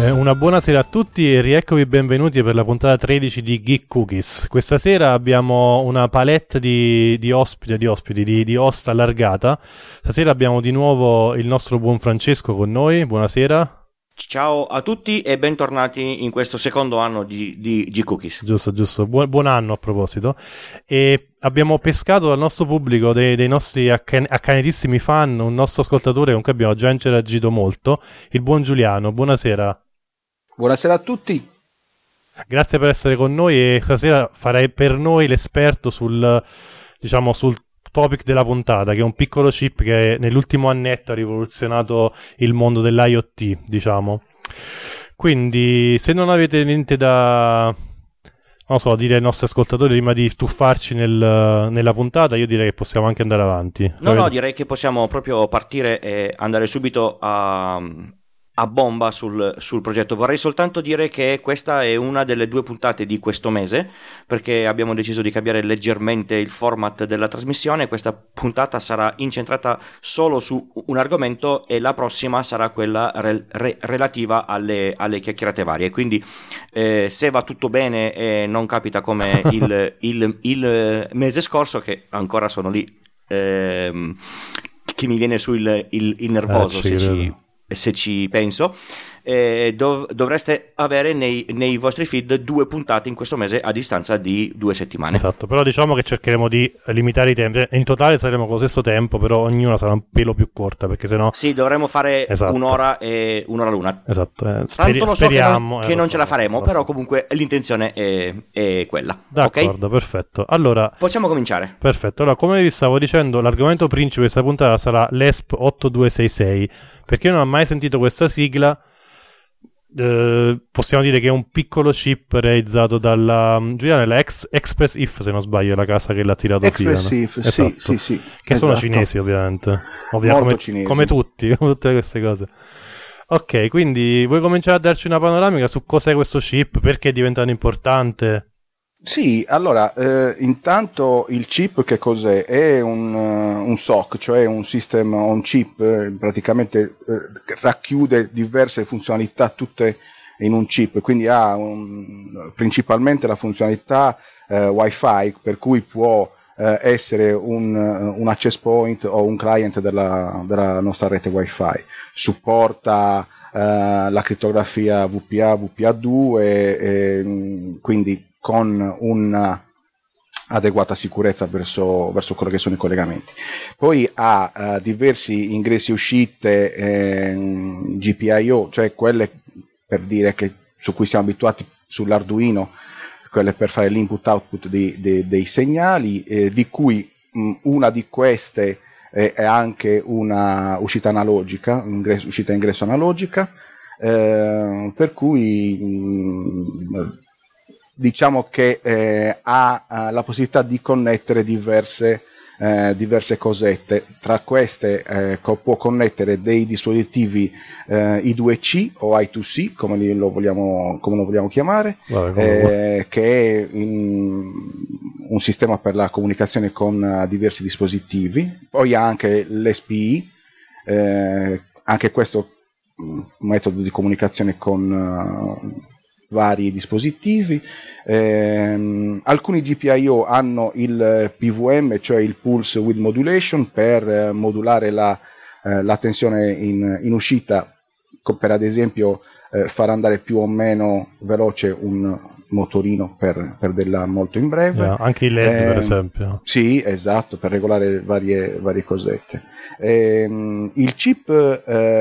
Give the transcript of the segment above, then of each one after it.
Una buona sera a tutti e rieccovi benvenuti per la puntata 13 di Geek Cookies. Questa sera abbiamo una palette di host allargata. Stasera abbiamo di nuovo il nostro buon Francesco con noi. Buonasera. Ciao a tutti e bentornati in questo secondo anno di Geek Cookies. Giusto. Buon anno a proposito. E abbiamo pescato dal nostro pubblico dei nostri accanitissimi fan, un nostro ascoltatore con cui abbiamo già interagito molto, il buon Giuliano. Buonasera. Buonasera a tutti. Grazie per essere con noi e stasera farei per noi l'esperto sul topic della puntata, che è un piccolo chip che nell'ultimo annetto ha rivoluzionato il mondo dell'IoT, diciamo. Quindi, se non avete niente da dire ai nostri ascoltatori prima di tuffarci nella puntata, io direi che possiamo anche andare avanti. No, direi che possiamo proprio partire e andare subito a bomba sul progetto. Vorrei soltanto dire che questa è una delle 2 puntate di questo mese, perché abbiamo deciso di cambiare leggermente il format della trasmissione. Questa puntata sarà incentrata solo su un argomento e la prossima sarà quella relativa alle chiacchierate varie. Quindi se va tutto bene e non capita come il mese scorso, che ancora sono lì che mi viene su il nervoso se ci penso, dovreste avere nei vostri feed 2 puntate in questo mese a distanza di 2 settimane. Esatto, però diciamo che cercheremo di limitare i tempi. In totale saremo con lo stesso tempo, però ognuna sarà un pelo più corta, perché sennò sì, dovremo fare un'ora e un'ora l'una. Esatto. Tanto lo speriamo che non ce la faremo, però comunque l'intenzione è quella. D'accordo, okay? Perfetto. Allora possiamo cominciare. Perfetto. Allora, come vi stavo dicendo, l'argomento principe di questa puntata sarà l'ESP 8266. Perché io non ho mai sentito questa sigla. Possiamo dire che è un piccolo chip realizzato dalla Giuliana, la Express If, se non sbaglio, è la casa che l'ha tirato via. Express If, esatto. sì. Che sono cinesi, ovviamente. Cinesi. Come tutte queste cose. Ok, quindi vuoi cominciare a darci una panoramica su cos'è questo chip, perché è diventato importante? Sì, allora, intanto il chip che cos'è? È un SoC, cioè un System on Chip, praticamente racchiude diverse funzionalità tutte in un chip, quindi ha principalmente la funzionalità Wi-Fi, per cui può essere un access point o un client della nostra rete Wi-Fi. Supporta la crittografia VPA, VPA2, quindi con una adeguata sicurezza verso quello che sono i collegamenti. Poi ha diversi ingressi e uscite GPIO, cioè quelle, per dire, che su cui siamo abituati sull'Arduino, quelle per fare l'input-output dei segnali, di cui una di queste è anche una uscita analogica, uscita e ingresso analogica, per cui diciamo che ha la possibilità di connettere diverse cosette. Tra queste può connettere dei dispositivi I2C o I2C, come lo vogliamo chiamare, che è un sistema per la comunicazione con diversi dispositivi. Poi ha anche l'SPI, anche questo metodo di comunicazione con vari dispositivi. Alcuni GPIO hanno il PWM, cioè il Pulse Width Modulation, per modulare la tensione in uscita, per ad esempio far andare più o meno veloce un motorino per perderla molto in breve. Anche i LED, per esempio. Sì, esatto, per regolare varie cosette. Il chip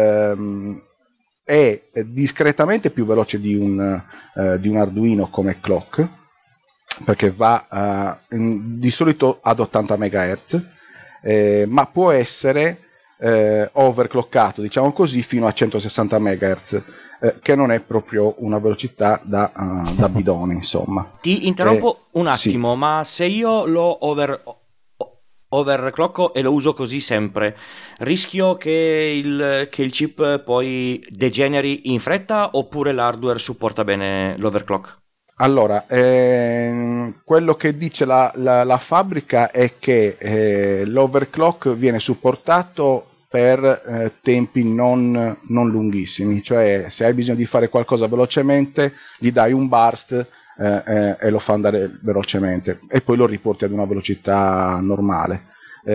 è discretamente più veloce di un Arduino come clock, perché va di solito ad 80 MHz, ma può essere overclockato, diciamo così, fino a 160 MHz, che non è proprio una velocità da bidone, insomma. Ti interrompo un attimo, sì. Ma se io lo overclocko e lo uso così sempre, rischio che il chip poi degeneri in fretta, oppure l'hardware supporta bene l'overclock? Allora, quello che dice la fabbrica è che l'overclock viene supportato per tempi non lunghissimi, cioè se hai bisogno di fare qualcosa velocemente gli dai un burst e lo fa andare velocemente e poi lo riporti ad una velocità normale.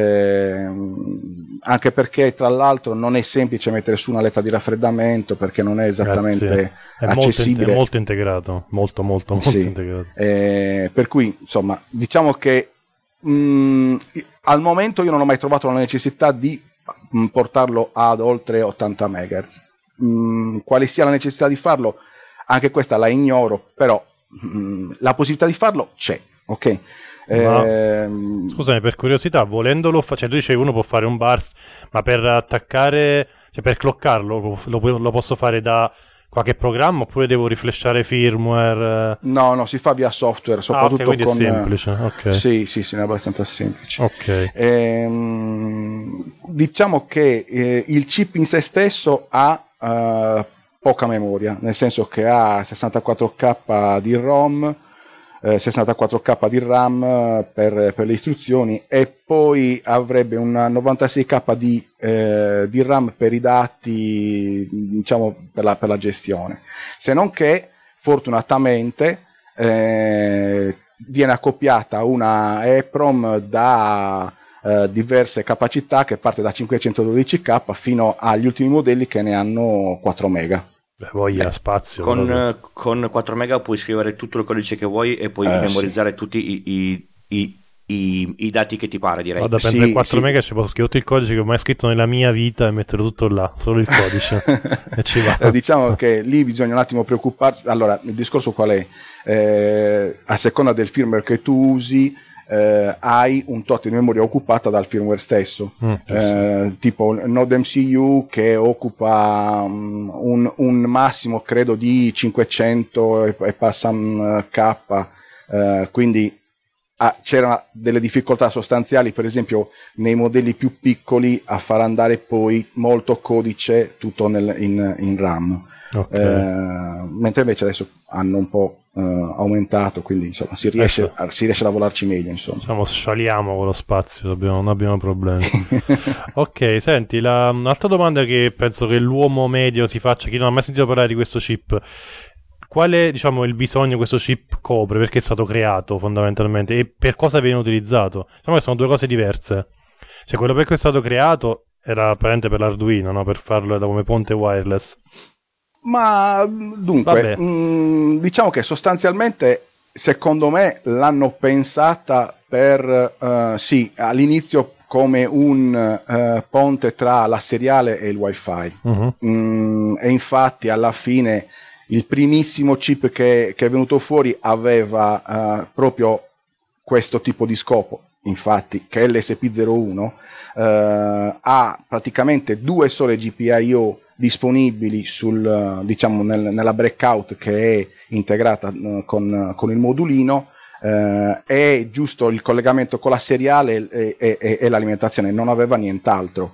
Anche perché tra l'altro non è semplice mettere su una letta di raffreddamento, perché non è esattamente accessibile. È molto integrato, molto sì. Integrato. Per cui insomma diciamo che al momento io non ho mai trovato la necessità di portarlo ad oltre 80 MHz. Quale sia la necessità di farlo, anche questa la ignoro, però la possibilità di farlo c'è, ok? Scusami, per curiosità, volendolo tu dicevi uno può fare un burst, ma per attaccare, cioè per clockarlo lo posso fare da qualche programma oppure devo rifleshare firmware? No, si fa via software, soprattutto quindi è semplice. Okay. Sì, è abbastanza semplice. Ok. Diciamo che il chip in se stesso ha poca memoria, nel senso che ha 64K di ROM, 64K di RAM per le istruzioni, e poi avrebbe una 96K di RAM per i dati, diciamo per la gestione, se non che fortunatamente viene accoppiata una EEPROM da diverse capacità, che parte da 512K fino agli ultimi modelli che ne hanno 4 mega. Voglia spazio. Con 4 mega puoi scrivere tutto il codice che vuoi e puoi memorizzare tutti i dati che ti pare, direi. Guarda, penso che 4 mega ci posso scrivere tutto il codice che ho mai scritto nella mia vita e mettere tutto là, solo il codice. E ci va. Diciamo che lì bisogna un attimo preoccuparsi. Allora, il discorso qual è? A seconda del firmware che tu usi, hai un tot di memoria occupata dal firmware stesso, tipo NodeMCU che occupa un massimo credo di 500 e passa K, quindi c'erano delle difficoltà sostanziali, per esempio nei modelli più piccoli, a far andare poi molto codice tutto in RAM. Okay. Mentre invece adesso hanno un po' aumentato, quindi insomma si riesce a lavorarci meglio, insomma. Diciamo, scialiamo con lo spazio, non abbiamo problemi. Ok, senti, un'altra domanda che penso che l'uomo medio si faccia, chi non ha mai sentito parlare di questo chip: quale, diciamo, il bisogno questo chip copre, perché è stato creato fondamentalmente e per cosa viene utilizzato? Diciamo che sono due cose diverse. Cioè, quello per cui è stato creato era apparente per l'Arduino, no? Per farlo come ponte wireless. Ma dunque, diciamo che sostanzialmente, secondo me, l'hanno pensata per all'inizio come un ponte tra la seriale e il wifi. E infatti alla fine il primissimo chip che è venuto fuori aveva proprio questo tipo di scopo, infatti, che è l'ESP01, ha praticamente 2 sole GPIO disponibili nella breakout che è integrata con il modulino, e giusto il collegamento con la seriale e l'alimentazione, non aveva nient'altro.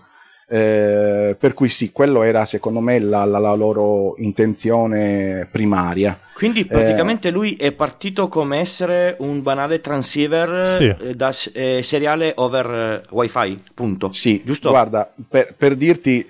Per cui sì, quello era secondo me la loro intenzione primaria. Quindi praticamente lui è partito come essere un banale transceiver, sì, da seriale over wifi, punto. Sì, giusto? Guarda, per dirti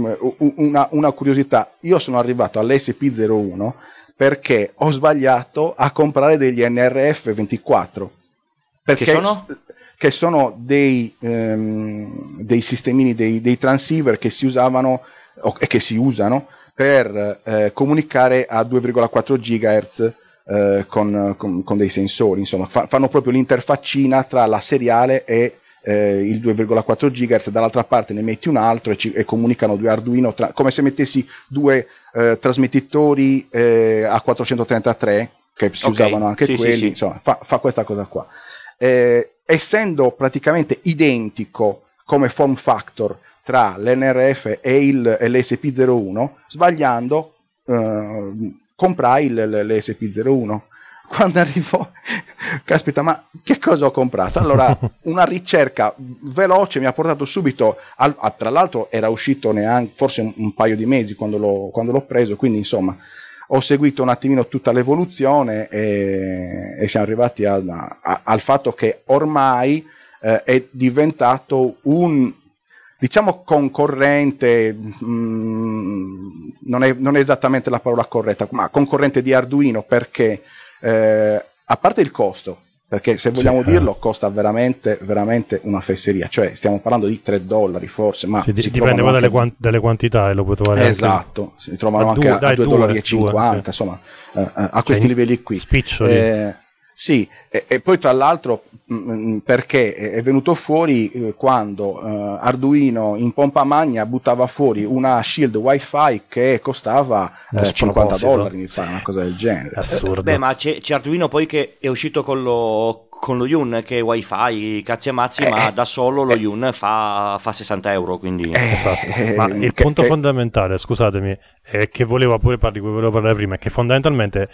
una curiosità, io sono arrivato all'ESP01 perché ho sbagliato a comprare degli NRF24. Perché sono? Che sono dei sistemini, dei transceiver che si usavano e che si usano per comunicare a 2,4 GHz con dei sensori. Insomma, fanno proprio l'interfaccina tra la seriale e il 2,4 GHz. Dall'altra parte ne metti un altro e comunicano 2 Arduino, come se mettessi 2 trasmettitori a 433, che si usavano anche quelli. Sì. Insomma, fa questa cosa qua. Essendo praticamente identico come form factor tra l'NRF e l'ESP01, sbagliando comprai l'ESP01. Quando arrivo, caspita, ma che cosa ho comprato? Allora, una ricerca veloce mi ha portato subito tra l'altro era uscito forse un paio di mesi quando l'ho preso, quindi insomma ho seguito un attimino tutta l'evoluzione e siamo arrivati al fatto che ormai è diventato diciamo concorrente, non è esattamente la parola corretta, ma concorrente di Arduino, perché a parte il costo, perché se vogliamo dirlo costa veramente una fesseria, cioè stiamo parlando di $3 forse, ma dipende poi dalle quantità, e lo puoi trovare esatto, si trovano anche a $2,50, insomma, a questi livelli qui, spiccioli. Sì, e poi tra l'altro perché è venuto fuori quando Arduino in pompa magna buttava fuori una shield wifi che costava $50, mi pare, una cosa del genere. Assurdo. Beh, ma c'è Arduino poi che è uscito con lo Yun, che è wifi, cazzi e mazzi, ma da solo lo Yun fa €60, quindi esatto. Ma il punto fondamentale, scusatemi, è che volevo parlare prima, è che fondamentalmente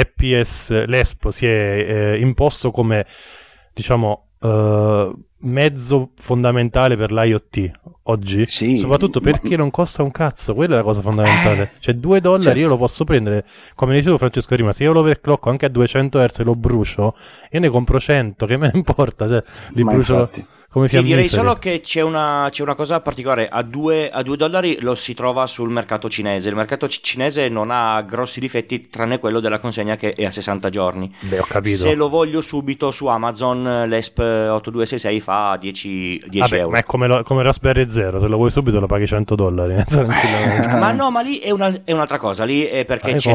l'ESP si è imposto come, diciamo, mezzo fondamentale per l'IoT oggi, soprattutto perché non costa un cazzo, quella è la cosa fondamentale. Cioè $2 certo. Io lo posso prendere, come dicevo Francesco prima, se io lo overclocko anche a 200 Hz e lo brucio, io ne compro 100, che me ne importa, cioè li brucio. Infatti. Come sì, direi solo che c'è una cosa particolare, a $2 lo si trova sul mercato cinese. Il mercato cinese non ha grossi difetti tranne quello della consegna che è a 60 giorni. Beh, ho capito. Se lo voglio subito su Amazon, l'ESP 8266 fa 10 euro. Ma è come Raspberry Zero, se lo vuoi subito lo paghi $100. Ma no, ma lì è un'altra cosa, lì è perché ce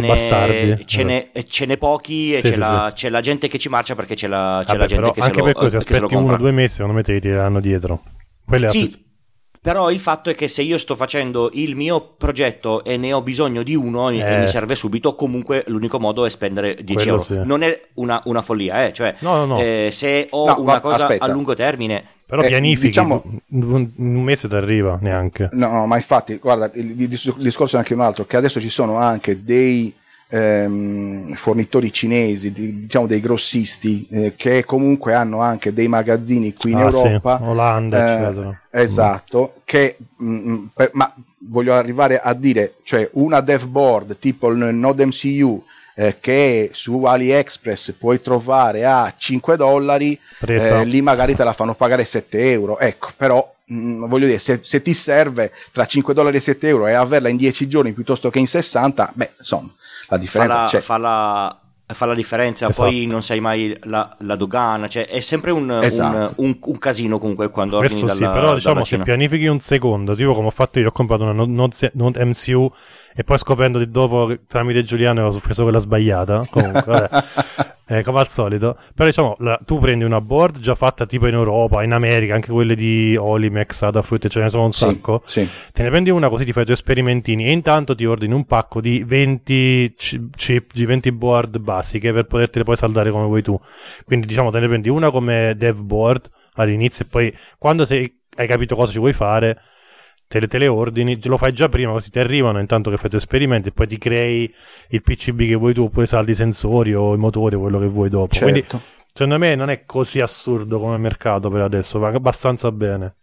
n'è pochi e c'è la gente che ci marcia, perché c'è la gente che se lo compra. Anche per così, se aspetti 1 o 2 mesi, secondo me ti tireranno dietro. Sì, però il fatto è che se io sto facendo il mio progetto e ne ho bisogno di uno e mi serve subito, comunque l'unico modo è spendere 10 euro. Sì. Non è una follia, cioè no. Se ho una cosa a lungo termine, però pianifichi, diciamo, un mese ti arriva neanche. No, ma infatti, guarda, il discorso è anche un altro, che adesso ci sono anche dei fornitori cinesi, diciamo dei grossisti, che comunque hanno anche dei magazzini qui in Europa, sì. Olanda, eccetera. Esatto, che ma voglio arrivare a dire, cioè una dev board tipo il Node MCU che su AliExpress puoi trovare a $5, lì magari te la fanno pagare €7, ecco, però voglio dire, se ti serve tra $5 e €7 e averla in 10 giorni piuttosto che in 60, beh, insomma, la differenza fa la differenza. Esatto. Poi non sai mai la dogana, cioè è sempre un casino comunque quando ordini dalla Cina. Però diciamo, se pianifichi un secondo, tipo come ho fatto io, ho comprato una Node MCU e poi scoprendo di dopo tramite Giuliano ho preso quella sbagliata, comunque vabbè. Come al solito, però diciamo tu prendi una board già fatta tipo in Europa, in America, anche quelle di Olimex, Adafruit, ce ne sono un sacco, sì. Te ne prendi una così, ti fai i tuoi sperimentini e intanto ti ordini un pacco di 20 chip, di 20 board basiche per potertele poi saldare come vuoi tu. Quindi diciamo te ne prendi una come dev board all'inizio e poi quando hai capito cosa ci vuoi fare te le ordini, lo fai già prima così ti arrivano intanto che fai i tuoi esperimenti e poi ti crei il PCB che vuoi tu, oppure saldi i sensori o i motori o quello che vuoi dopo. Certo. Quindi secondo me non è così assurdo come mercato per adesso, va abbastanza bene.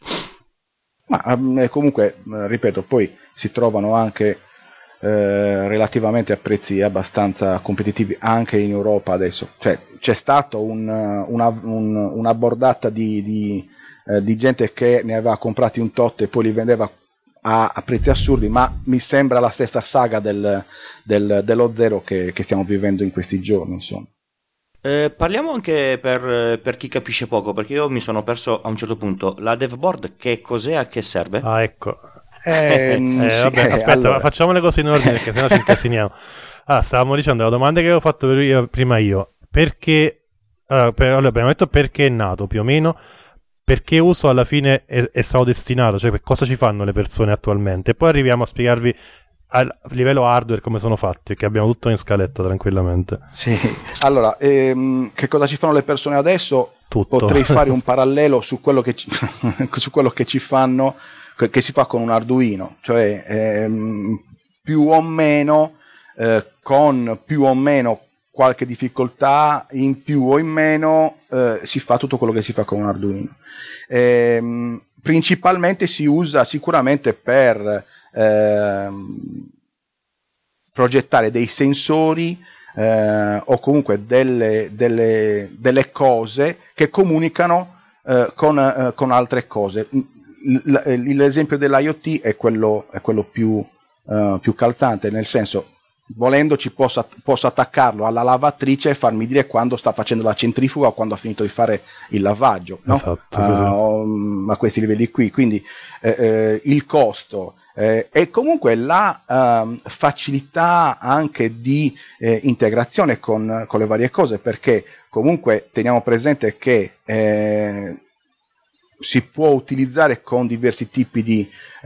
Ma comunque, ripeto, poi si trovano anche relativamente a prezzi abbastanza competitivi anche in Europa adesso. Cioè, c'è stato una bordata di gente che ne aveva comprati un tot e poi li vendeva a prezzi assurdi, ma mi sembra la stessa saga dello zero che stiamo vivendo in questi giorni, insomma. Parliamo anche per chi capisce poco, perché io mi sono perso a un certo punto. La devboard che cos'è, a che serve? Ah, ecco. Vabbè, aspetta, allora. Facciamo le cose in ordine perché sennò ci incasiniamo. Stavamo dicendo la domanda che avevo fatto prima io. Perché allora abbiamo detto perché è nato più o meno, perché uso alla fine è stato destinato, cioè per cosa ci fanno le persone attualmente, e poi arriviamo a spiegarvi a livello hardware come sono fatti, che abbiamo tutto in scaletta tranquillamente. Sì, allora che cosa ci fanno le persone adesso? Tutto. Potrei fare un parallelo su quello che su quello che ci fanno, che si fa con un Arduino, cioè più o meno con più o meno qualche difficoltà in più o in meno si fa tutto quello che si fa con un Arduino. Principalmente si usa sicuramente per progettare dei sensori o comunque delle cose che comunicano con altre cose. l'esempio dell'IoT è quello più calzante, nel senso, volendoci posso attaccarlo alla lavatrice e farmi dire quando sta facendo la centrifuga o quando ha finito di fare il lavaggio, no? Esatto, a questi livelli qui, quindi il costo e comunque la facilità anche di integrazione con le varie cose, perché comunque teniamo presente che si può utilizzare con diversi tipi di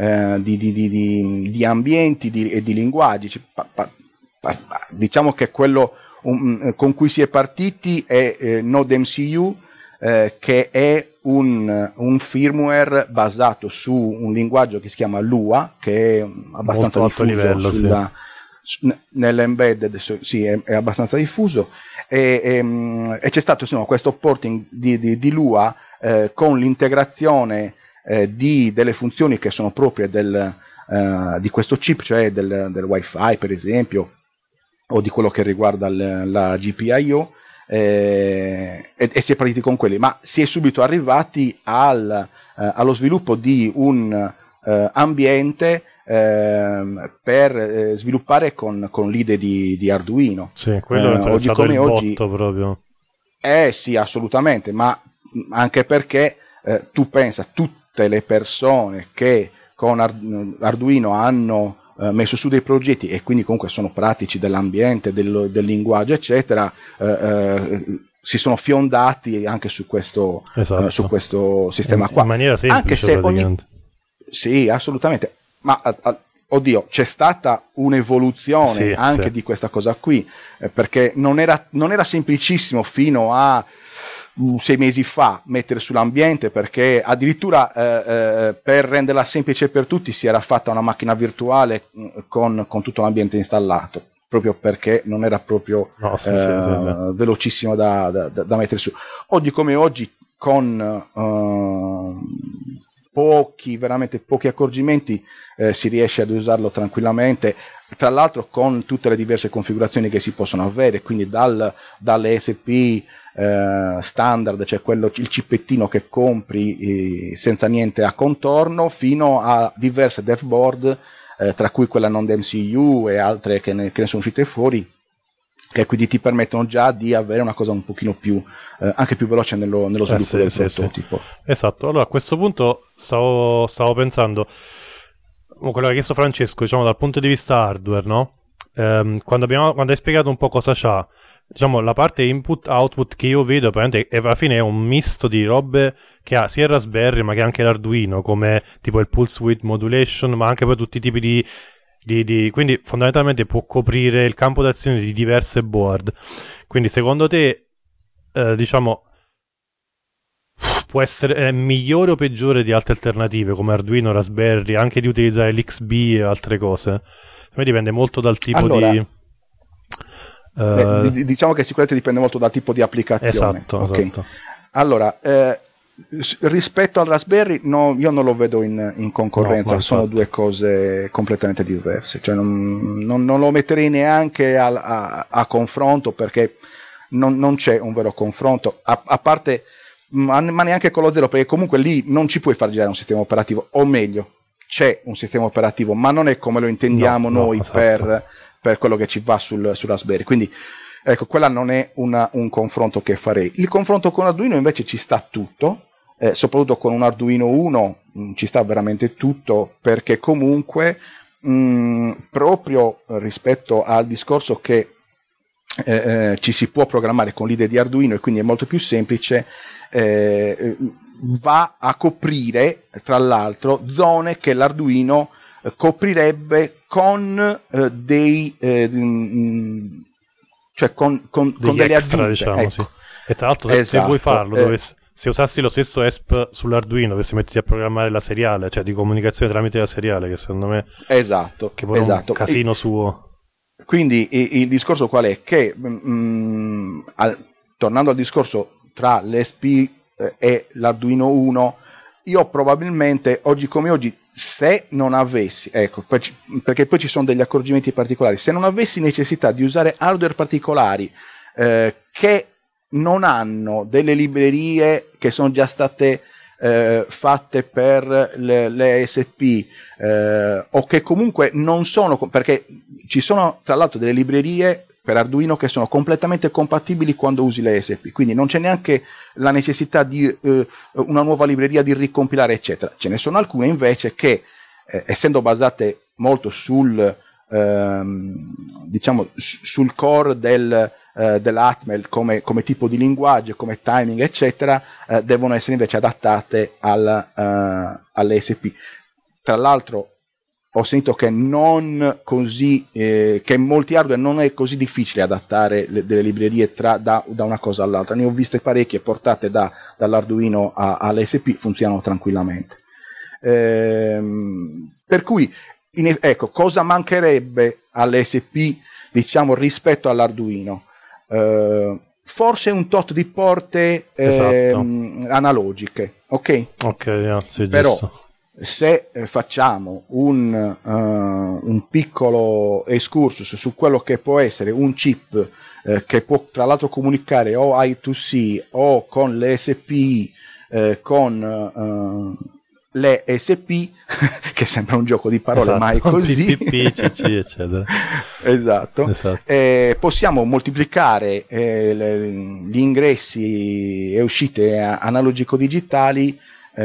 ambienti e di linguaggi. Diciamo che quello con cui si è partiti è NodeMCU, che è un firmware basato su un linguaggio che si chiama Lua, che è abbastanza diffuso livello, nell'embedded, sì, è abbastanza diffuso, e c'è stato questo porting di Lua con l'integrazione delle funzioni che sono proprie di questo chip, cioè del Wi-Fi per esempio, o di quello che riguarda la GPIO, e si è partiti con quelli, ma si è subito arrivati allo sviluppo di un ambiente per sviluppare con l'IDE di Arduino. Sì, quello è stato il botto proprio. Sì, assolutamente, ma anche perché tu pensa, tutte le persone che con Arduino hanno messo su dei progetti e quindi comunque sono pratici dell'ambiente, del linguaggio eccetera, si sono fiondati anche su questo, esatto, su questo sistema qua, in maniera semplice, anche se sì, assolutamente, ma oddio, c'è stata un'evoluzione anche di questa cosa qui, perché non era semplicissimo fino a 6 mesi fa mettere sull'ambiente, perché addirittura per renderla semplice per tutti si era fatta una macchina virtuale con tutto l'ambiente installato, proprio perché non era proprio velocissimo da mettere su. Oggi come oggi, con veramente pochi accorgimenti, si riesce ad usarlo tranquillamente, tra l'altro con tutte le diverse configurazioni che si possono avere, quindi dalle SP standard, cioè il cippettino che compri senza niente a contorno, fino a diverse dev board, tra cui quella NodeMCU e altre che ne sono uscite fuori, che quindi ti permettono già di avere una cosa un pochino più anche più veloce nello sviluppo del prototipo. Esatto. Allora a questo punto stavo pensando, quello che ha chiesto Francesco, diciamo dal punto di vista hardware, no? Quando hai spiegato un po' cosa c'ha, diciamo la parte input output che io vedo apparentemente alla fine è un misto di robe che ha sia il Raspberry ma che anche l'Arduino, come tipo il pulse width modulation, ma anche poi tutti i tipi di quindi fondamentalmente può coprire il campo d'azione di diverse board. Quindi secondo te diciamo può essere migliore o peggiore di altre alternative come Arduino, Raspberry, anche di utilizzare l'XB e altre cose? A me dipende molto dal tipo diciamo che sicuramente dipende molto dal tipo di applicazione. Esatto. Allora, rispetto al Raspberry io non lo vedo in concorrenza, sono due cose completamente diverse, cioè non lo metterei neanche a confronto, perché non c'è un vero confronto, a parte, ma neanche con lo zero, perché comunque lì non ci puoi far girare un sistema operativo, o meglio, c'è un sistema operativo, ma non è come lo intendiamo noi, esatto, per quello che ci va sul Raspberry. Quindi ecco, quella non è un confronto che farei. Il confronto con Arduino invece ci sta tutto, soprattutto con un Arduino 1 ci sta veramente tutto, perché comunque proprio rispetto al discorso che ci si può programmare con l'IDE di Arduino e quindi è molto più semplice, va a coprire tra l'altro zone che l'Arduino coprirebbe con cioè con delle extra, aggiunte, diciamo, ecco. Sì. E tra l'altro se vuoi farlo se usassi lo stesso ESP sull'Arduino dovessi metterti a programmare la seriale, cioè di comunicazione tramite la seriale, che secondo me che poi è un casino suo. Quindi il discorso qual è? Che tornando al discorso tra l'ESP e l'Arduino 1, io probabilmente oggi come oggi, se non avessi, ecco, perché poi ci sono degli accorgimenti particolari, se non avessi necessità di usare hardware particolari che non hanno delle librerie che sono già state fatte per le ESP, o che comunque non sono, perché ci sono tra l'altro delle librerie per Arduino che sono completamente compatibili quando usi le ESP, quindi non c'è neanche la necessità di una nuova libreria di ricompilare eccetera. Ce ne sono alcune invece che essendo basate molto sul diciamo sul core dell'Atmel come tipo di linguaggio, come timing eccetera, devono essere invece adattate alle ESP. Tra l'altro ho sentito che non così che in molti hardware non è così difficile adattare delle librerie da una cosa all'altra. Ne ho viste parecchie portate dall'Arduino all'ESP, funzionano tranquillamente. Per cui ecco, cosa mancherebbe all'ESP, diciamo, rispetto all'Arduino? Forse un tot di porte analogiche, ok? Ok, sì, però giusto. Se facciamo un piccolo excursus su quello che può essere un chip che può tra l'altro comunicare o I2C o con le SPI, con le SP, che sembra un gioco di parole, esatto, ma è così. PPP, CC, eccetera. Esatto. Possiamo moltiplicare gli ingressi e uscite analogico-digitali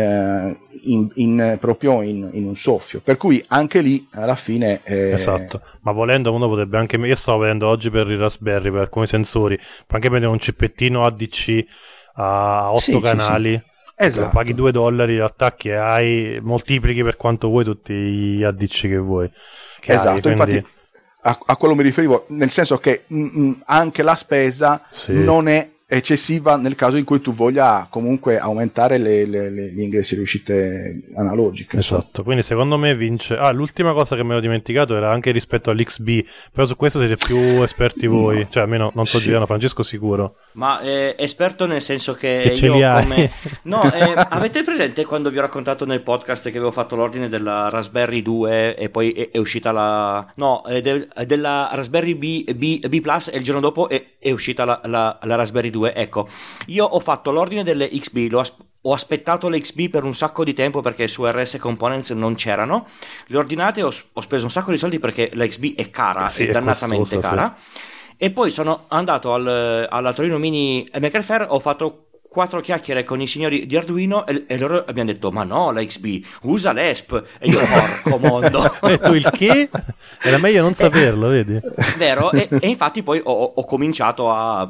proprio in un soffio, per cui anche lì alla fine esatto, ma volendo uno potrebbe anche, io stavo vedendo oggi per i Raspberry, per alcuni sensori, puoi anche prendere un cippettino ADC a 8 canali, sì. Esatto. Lo paghi $2, lo attacchi e hai, moltiplichi per quanto vuoi tutti gli ADC che vuoi, che esatto, hai, quindi... infatti a quello mi riferivo, nel senso che anche la spesa non è eccessiva nel caso in cui tu voglia comunque aumentare gli ingressi e le uscite analogiche. Esatto, quindi secondo me vince. L'ultima cosa che mi ero dimenticato era anche rispetto all'XB, però su questo siete più esperti voi, cioè almeno non so Giuliano, Francesco sicuro. Ma esperto nel senso che ce li hai. Come... No, avete presente quando vi ho raccontato nel podcast che avevo fatto l'ordine della Raspberry 2 e poi è uscita della Raspberry B Plus e il giorno dopo è uscita la Raspberry 2. Ecco, io ho fatto l'ordine delle XB, ho aspettato le XB per un sacco di tempo perché su RS Components non c'erano, le ordinate, ho speso un sacco di soldi perché la XB è cara, è dannatamente cara, e poi sono andato alla Torino Mini Maker Faire, ho fatto 4 chiacchiere con i signori di Arduino e loro abbiamo detto ma no, la XB usa l'ESP, e io porco mondo. E tu il che? Era meglio non saperlo, vedi? Vero, e infatti poi ho cominciato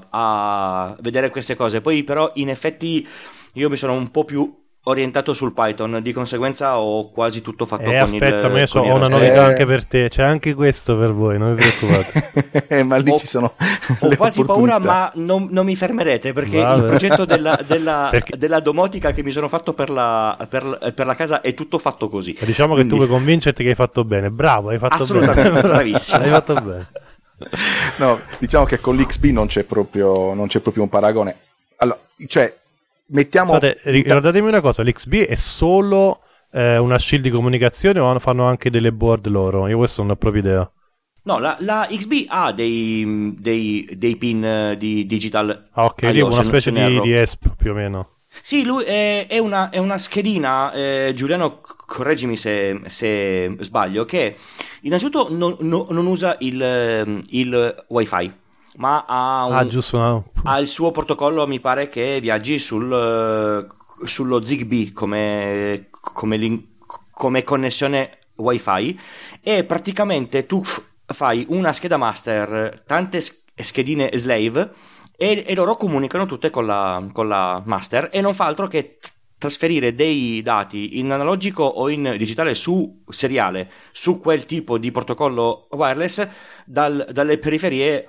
a vedere queste cose, poi però in effetti io mi sono un po' più orientato sul Python, di conseguenza ho quasi tutto fatto con aspetta, ma io ho una novità anche per te, c'è anche questo per voi, non vi preoccupate. Ma lì ci sono ho quasi paura, ma non mi fermerete perché il progetto della domotica che mi sono fatto per la casa è tutto fatto così. E diciamo che tu vuoi convincerti che hai fatto bene, bravo, hai fatto assolutamente bene. Bravissimo, hai fatto bene. No, diciamo che con l'XB non c'è proprio un paragone. Allora, cioè mettiamo. Ricordatemi una cosa: l'XB è solo una shield di comunicazione o fanno anche delle board loro? Io questo non ho proprio idea. No, la XB ha dei pin di digital. Ok, lì una specie di ESP più o meno. Sì, lui è una schedina, Giuliano correggimi se sbaglio, che innanzitutto non usa il wifi, ma ha il suo protocollo, mi pare che viaggi sullo Zigbee come connessione wifi, e praticamente tu fai una scheda master, tante schedine slave, e loro comunicano tutte con la master, e non fa altro che trasferire dei dati in analogico o in digitale su seriale su quel tipo di protocollo wireless dalle periferie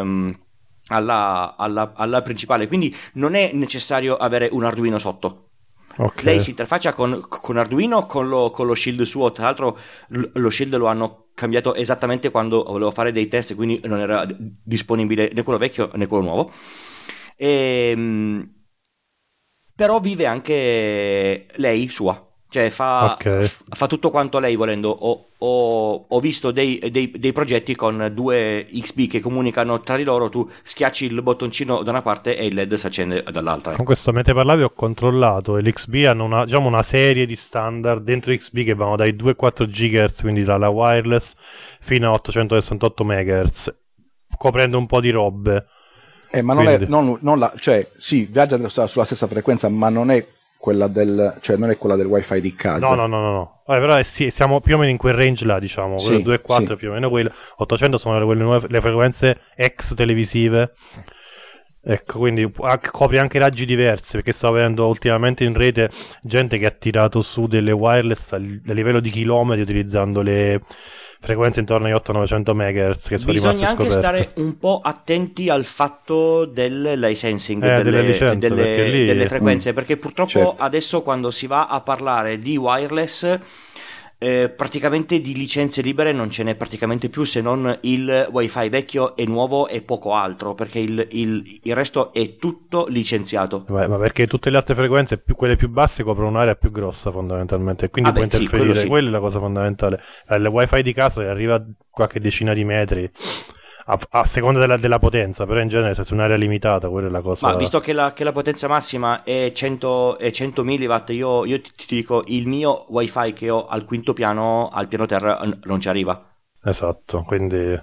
alla principale, quindi non è necessario avere un Arduino sotto. Okay. Lei si interfaccia con Arduino, con lo shield suo. Tra l'altro lo shield lo hanno cambiato esattamente quando volevo fare dei test, quindi non era disponibile né quello vecchio né quello nuovo. Però vive anche lei sua, Cioè fa tutto quanto lei volendo. Ho visto dei progetti con due XB che comunicano tra di loro, tu schiacci il bottoncino da una parte e il LED si accende dall'altra. Con questo mentre parlavi ho controllato e l'XB hanno una serie di standard dentro XB che vanno dai 2,4 GHz, quindi dalla wireless, fino a 868 MHz, coprendo un po' di robe. Ma cioè sì, viaggia sulla stessa frequenza, ma non è quella del wifi di casa. No. Vabbè, però siamo più o meno in quel range là, diciamo. Quello 2.4 è più o meno quello. 800 sono le frequenze ex televisive. Ecco, quindi copri anche raggi diversi, perché stavo vedendo ultimamente in rete gente che ha tirato su delle wireless a livello di chilometri utilizzando le frequenze intorno agli 800-900 MHz che sono rimaste scoperte. Bisogna anche stare un po' attenti al fatto del licensing delle licenze, delle frequenze, perché purtroppo adesso quando si va a parlare di wireless praticamente di licenze libere non ce n'è praticamente più, se non il wifi vecchio e nuovo e poco altro, perché il resto è tutto licenziato. Ma perché tutte le altre frequenze, quelle più basse, coprono un'area più grossa fondamentalmente, e quindi può interferire. Quella è la cosa fondamentale. Il wifi di casa che arriva a qualche decina di metri a seconda della potenza, però in genere se è su un'area limitata, quella è la cosa. Ma visto che la potenza massima è 100 mW, io ti dico, il mio wifi che ho al quinto piano, al piano terra, non ci arriva. Esatto, quindi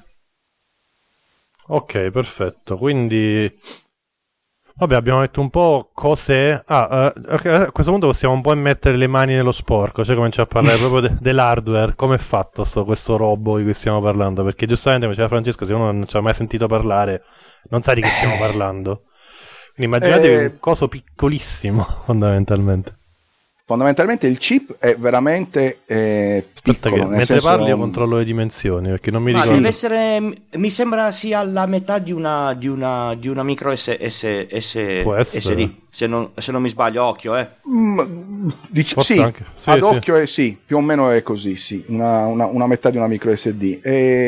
ok, perfetto. Quindi vabbè, abbiamo detto un po' cose. A questo punto possiamo un po' mettere le mani nello sporco, cioè cominciare a parlare proprio dell'hardware. Come è fatto questo robot di cui stiamo parlando? Perché giustamente, come diceva Francesco, se uno non ci ha mai sentito parlare, non sa di che stiamo parlando. Quindi immaginatevi un coso piccolissimo, fondamentalmente. Fondamentalmente il chip è veramente Aspetta, piccolo. che mentre parli io controllo le dimensioni, perché non mi ricordo. Deve essere, mi sembra sia la metà di una micro SD, se non mi sbaglio, occhio, sì, anche. Sì, ad occhio sì, più o meno è così, sì, una metà di una micro SD.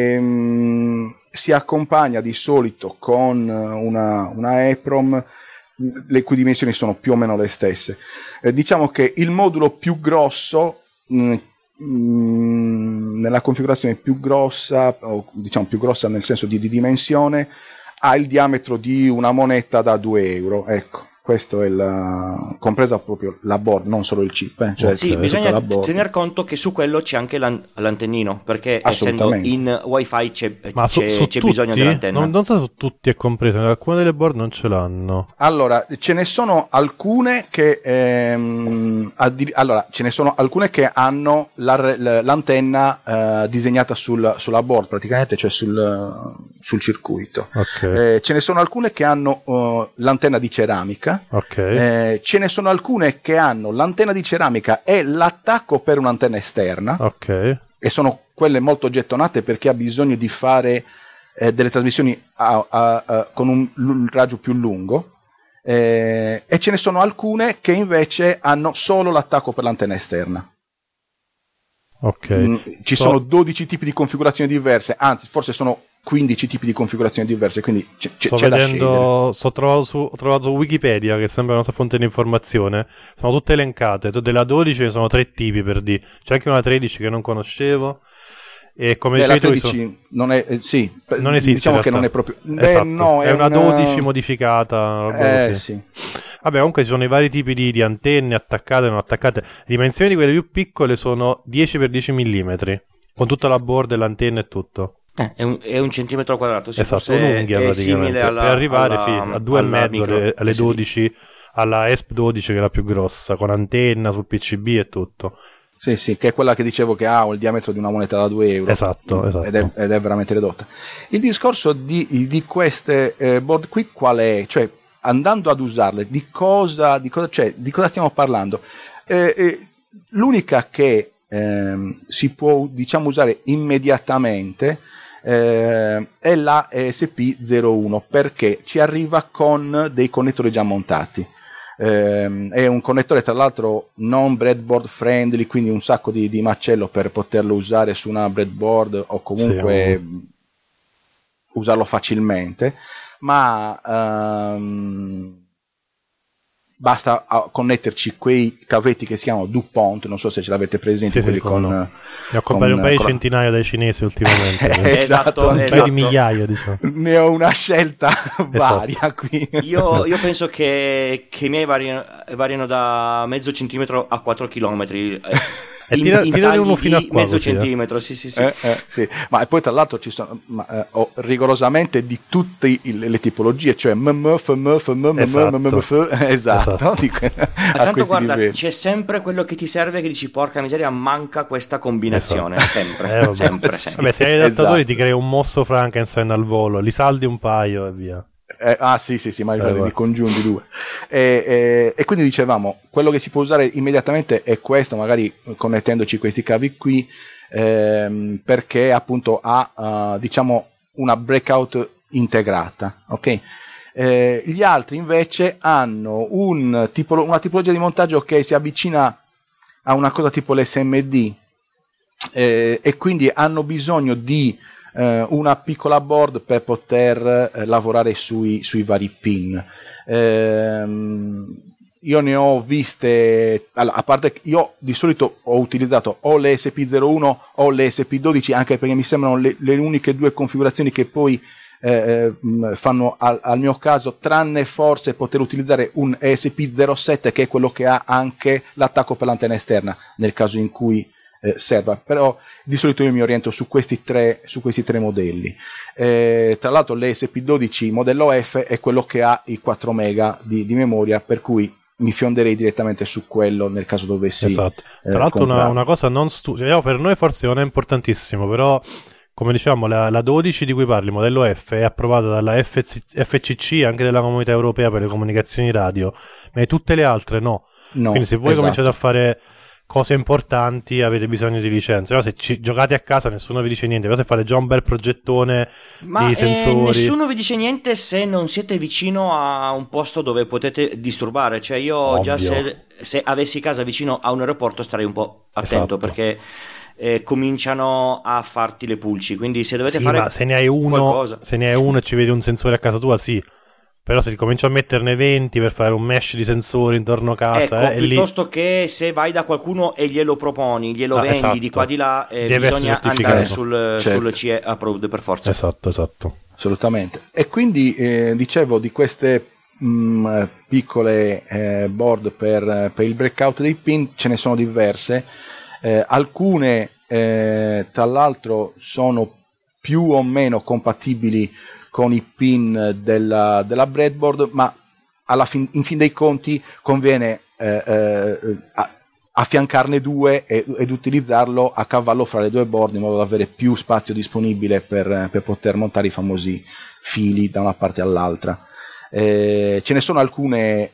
Si accompagna di solito con una EEPROM, le cui dimensioni sono più o meno le stesse. Diciamo che il modulo più grosso, nella configurazione più grossa, o diciamo più grossa nel senso di dimensione, ha il diametro di una moneta da 2 euro, ecco. Questo è compresa proprio la board, non solo il chip. Cioè sì, bisogna tener conto che su quello c'è anche l'antennino, perché essendo in wifi c'è bisogno dell'antenna. Non so se su tutti è compreso, alcune delle board non ce l'hanno. Allora, ce ne sono alcune che hanno l'antenna disegnata sulla board, praticamente, cioè sul circuito. Okay. Ce ne sono alcune che hanno l'antenna di ceramica. Okay. Ce ne sono alcune che hanno l'antenna di ceramica e l'attacco per un'antenna esterna, e sono quelle molto gettonate per chi ha bisogno di fare delle trasmissioni con un raggio più lungo, e ce ne sono alcune che invece hanno solo l'attacco per l'antenna esterna. Ci sono 12 tipi di configurazioni diverse, anzi forse sono 15 tipi di configurazioni diverse, quindi c'è da scegliere. Ho trovato su Wikipedia, che sembra una fonte di informazione, sono tutte elencate. Della 12 ce ne sono 3 tipi, per dire. C'è anche una 13 che non conoscevo, e come la 13 non esiste, diciamo che non è proprio, esatto. No, è una 12 modificata, sì. Vabbè, comunque ci sono i vari tipi di antenne, attaccate e non attaccate. Le dimensioni di quelle più piccole sono 10x10 mm, con tutta la board, l'antenna e tutto. È un centimetro quadrato, sì, esatto, un'unghia praticamente, per arrivare a 2,5 alle 12, alla ESP12, che è la più grossa, con antenna sul PCB e tutto. Sì, che è quella che dicevo che ha il diametro di una moneta da 2 euro. Esatto. Ed è veramente ridotta. Il discorso di queste board qui qual è? Cioè, andando ad usarle, di cosa stiamo parlando? L'unica che si può, diciamo, usare immediatamente è la ESP01, perché ci arriva con dei connettori già montati. È un connettore, tra l'altro, non breadboard friendly, quindi un sacco di macello per poterlo usare su una breadboard o comunque usarlo facilmente, ma basta connetterci quei cavetti che si chiamano DuPont, non so se ce l'avete presente, quelli con... Ne ho comprati un paio di centinaia dai cinesi ultimamente. Esatto, un paio di migliaia, diciamo. Ne ho una scelta varia qui. Io penso che i miei variano da mezzo centimetro a 4 chilometri. E tirare uno fino a qua, mezzo così, centimetro, sì. Sì. Ma poi tra l'altro ci sono rigorosamente di tutte le tipologie, cioè esatto. Tanto guarda, c'è sempre quello che ti serve che dici porca miseria, manca questa combinazione, esatto. sempre. Vabbè, se hai gli adattatori ti crei un mostro Frankenstein al volo, li saldi un paio e via. Sì, ma li congiungi due. E quindi dicevamo, quello che si può usare immediatamente è questo, magari connettendoci questi cavi qui, perché appunto ha diciamo una breakout integrata, ok? Gli altri invece hanno una tipologia di montaggio che si avvicina a una cosa tipo l'SMD, e quindi hanno bisogno di una piccola board per poter lavorare sui vari pin. Io ne ho viste, a parte che io di solito ho utilizzato o le SP01 o le SP12, anche perché mi sembrano le uniche due configurazioni che poi fanno al mio caso, tranne forse poter utilizzare un ESP07 che è quello che ha anche l'attacco per l'antenna esterna nel caso in cui serva, però di solito io mi oriento su questi tre modelli. Tra l'altro l'ESP12 modello F è quello che ha i 4 mega di memoria, per cui mi fionderei direttamente su quello nel caso dovessi esatto. Tra l'altro una cosa non per noi forse non è importantissimo, però come diciamo la 12 di cui parli, modello F, è approvata dalla FCC, anche della Comunità Europea per le comunicazioni radio, ma tutte le altre no. Quindi se voi cominciate a fare cose importanti avete bisogno di licenze, però se giocate a casa nessuno vi dice niente, però se fate già un bel progettone di sensori, nessuno vi dice niente se non siete vicino a un posto dove potete disturbare, cioè io ovvio. Già se avessi casa vicino a un aeroporto starei un po' attento, perché cominciano a farti le pulci, quindi se dovete fare ma se ne hai uno e ci vedi un sensore a casa tua, sì. Però se comincio a metterne 20 per fare un mesh di sensori intorno a casa, piuttosto che se vai da qualcuno e glielo proponi, glielo vendi esatto. Di qua di là, bisogna andare sul CE approved per forza. Esatto. Assolutamente. E quindi dicevo di queste piccole board per il breakout dei pin, ce ne sono diverse. Alcune tra l'altro sono più o meno compatibili con i pin della breadboard, ma in fin dei conti conviene affiancarne due ed utilizzarlo a cavallo fra le due board in modo da avere più spazio disponibile per poter montare i famosi fili da una parte all'altra. Ce ne sono alcune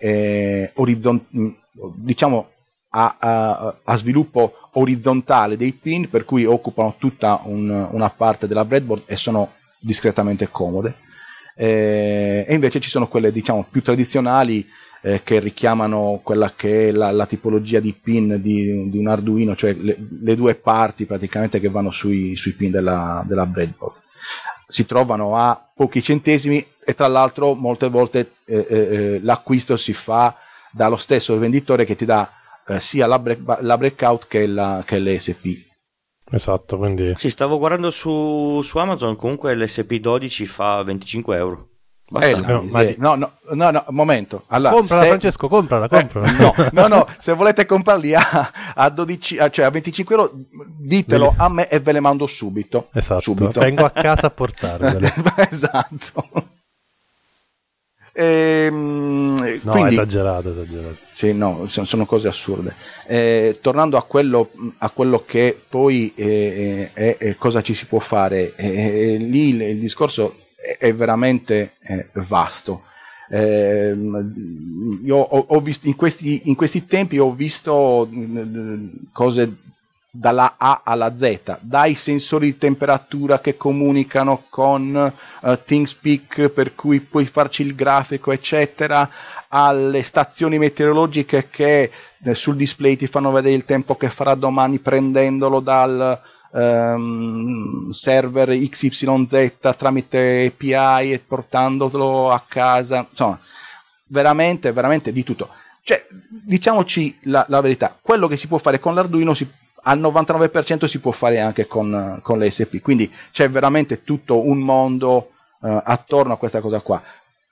diciamo a sviluppo orizzontale dei pin, per cui occupano tutta una parte della breadboard e sono discretamente comode, e invece ci sono quelle diciamo più tradizionali che richiamano quella che è la tipologia di pin di un Arduino, cioè le due parti praticamente che vanno sui pin della breadboard. Si trovano a pochi centesimi e tra l'altro molte volte l'acquisto si fa dallo stesso venditore che ti dà sia la breakout che l'ESP. Esatto, quindi stavo guardando su Amazon, comunque l'SP12 fa 25 euro. No, momento. Allora, Francesco, comprala. No, se volete comprarli a 12, cioè a 25 euro, ditelo a me e ve le mando subito. Esatto, subito. Vengo a casa a portarvele. Esatto. Quindi, esagerato. Sì, no, sono cose assurde. Tornando a quello che poi è cosa ci si può fare, lì il discorso è veramente vasto. Io ho visto in questi tempi ho visto cose dalla A alla Z, dai sensori di temperatura che comunicano con ThingSpeak, per cui puoi farci il grafico eccetera, alle stazioni meteorologiche che sul display ti fanno vedere il tempo che farà domani prendendolo dal server XYZ tramite API e portandolo a casa, insomma veramente di tutto. Cioè, diciamoci la verità, quello che si può fare con l'Arduino al 99% si può fare anche con l'ESP, quindi c'è veramente tutto un mondo attorno a questa cosa qua.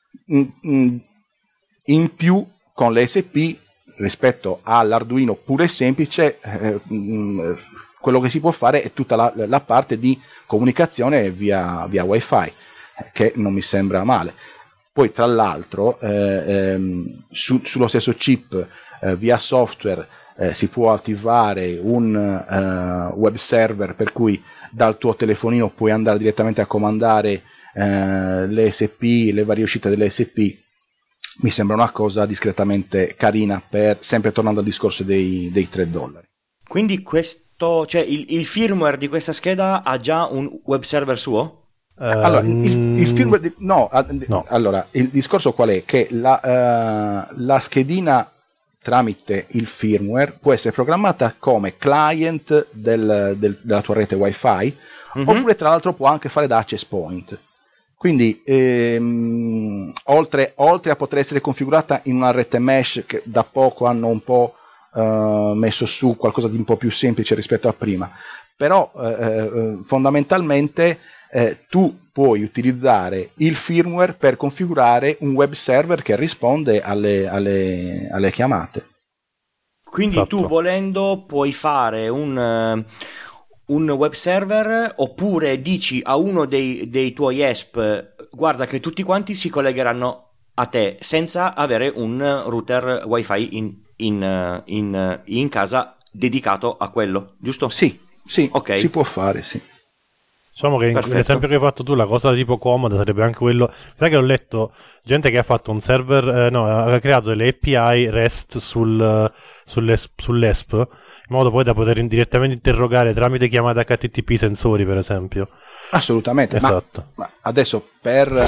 In più, con l'ESP, rispetto all'Arduino puro e semplice, quello che si può fare è tutta la parte di comunicazione via Wi-Fi, che non mi sembra male. Poi tra l'altro sullo stesso chip via software si può attivare un web server, per cui dal tuo telefonino puoi andare direttamente a comandare l'ESP, le varie uscite dell'ESP. Mi sembra una cosa discretamente carina, sempre tornando al discorso dei $3. Quindi cioè il firmware di questa scheda ha già un web server suo? Allora, il firmware no. Allora, il discorso qual è? Che la schedina tramite il firmware può essere programmata come client della tua rete Wi-Fi, oppure tra l'altro può anche fare da access point. Quindi oltre a poter essere configurata in una rete mesh, che da poco hanno un po' messo su qualcosa di un po' più semplice rispetto a prima, però fondamentalmente tu puoi utilizzare il firmware per configurare un web server che risponde alle chiamate. Quindi Esatto. Tu volendo puoi fare un web server, oppure dici a uno dei tuoi ESP: guarda che tutti quanti si collegheranno a te, senza avere un router Wi-Fi in casa dedicato a quello, giusto? Sì, Ok. si può fare, sì. Diciamo che Perfetto. nell'esempio che hai fatto tu, la cosa tipo comoda sarebbe anche quello. Sai che ho letto gente che ha fatto un server, ha creato delle API REST sull'ESP, in modo poi da poter direttamente interrogare tramite chiamata HTTP sensori, per esempio. Assolutamente. Esatto. Ma adesso per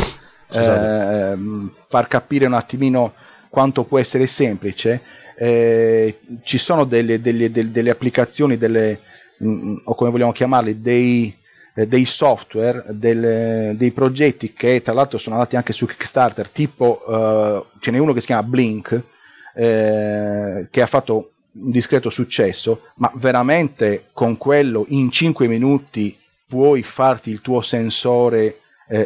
far capire un attimino quanto può essere semplice, ci sono delle applicazioni, o come vogliamo chiamarli, dei software, dei progetti che tra l'altro sono andati anche su Kickstarter, tipo ce n'è uno che si chiama Blink, che ha fatto un discreto successo, ma veramente con quello in 5 minuti puoi farti il tuo sensore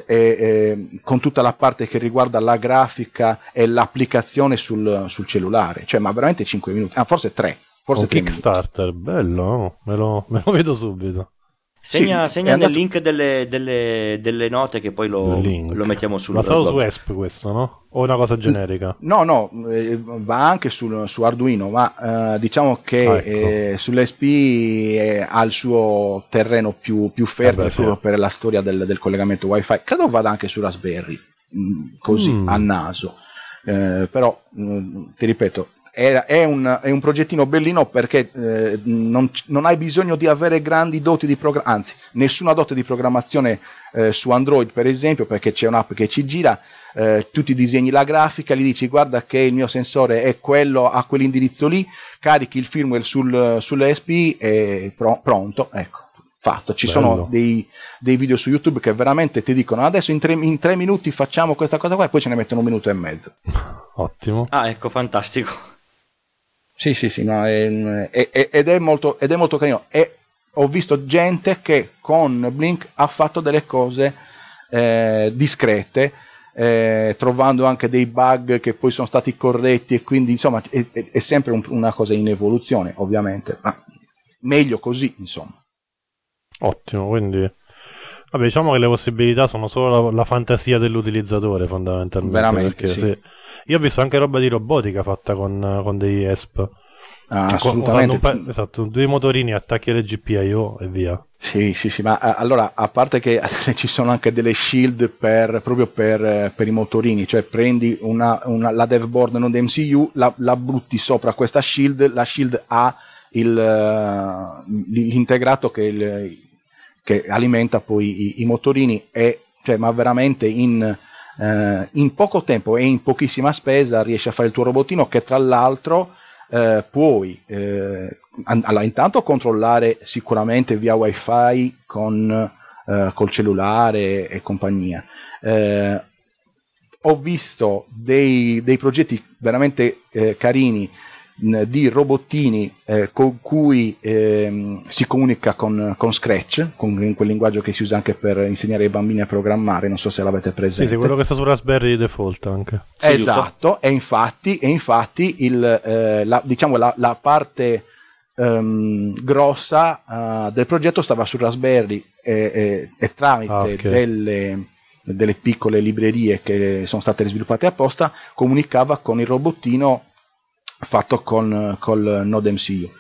con tutta la parte che riguarda la grafica e l'applicazione sul cellulare, cioè ma veramente 5 minuti, forse 3, forse 3 Kickstarter, bello, me lo vedo subito. Segna andato... nel link delle note, che poi lo mettiamo sul Ma solo blog. su ESP questo, no? O una cosa generica? No, va anche su Arduino, ma diciamo che ecco. sull'ESP ha il suo terreno più fertile, proprio per la storia del collegamento Wi-Fi. Credo vada anche su Raspberry, così a naso, però ti ripeto, è un progettino bellino, perché non hai bisogno di avere grandi doti di programmazione, anzi nessuna dote di programmazione su Android, per esempio, perché c'è un'app che ci gira, tu ti disegni la grafica, gli dici: guarda che il mio sensore è quello, a quell'indirizzo lì, carichi il firmware sull'ESP e pronto, ecco, fatto. Ci sono dei video su YouTube che veramente ti dicono: adesso in 3 minuti facciamo questa cosa qua, e poi ce ne mettono 1 minuto e mezzo. Ottimo. Ecco, fantastico. Sì, no, ed è molto carino, e ho visto gente che con Blink ha fatto delle cose discrete, trovando anche dei bug che poi sono stati corretti, e quindi insomma è sempre una cosa in evoluzione, ovviamente, ma meglio così, insomma. Ottimo, quindi vabbè, diciamo che le possibilità sono solo la fantasia dell'utilizzatore, fondamentalmente. Veramente, perché sì. Io ho visto anche roba di robotica fatta con degli ESP. Assolutamente. Esatto, 2 motorini, attacchi alle GPIO e via. Sì, ma allora, a parte che ci sono anche delle shield proprio per i motorini, cioè prendi la devboard non MCU, la butti sopra questa shield, la shield ha l'integrato che alimenta poi i motorini, ma veramente in poco tempo e in pochissima spesa riesci a fare il tuo robotino, che tra l'altro puoi allora, intanto controllare sicuramente via Wi-Fi col cellulare e compagnia, ho visto dei progetti veramente carini di robottini con cui si comunica con Scratch, con quel linguaggio che si usa anche per insegnare ai bambini a programmare, non so se l'avete presente. Sì, quello che sta su Raspberry di default anche. Sì, esatto, e infatti la parte grossa del progetto stava su Raspberry e tramite delle piccole librerie che sono state sviluppate apposta comunicava con il robottino fatto col Node MCU.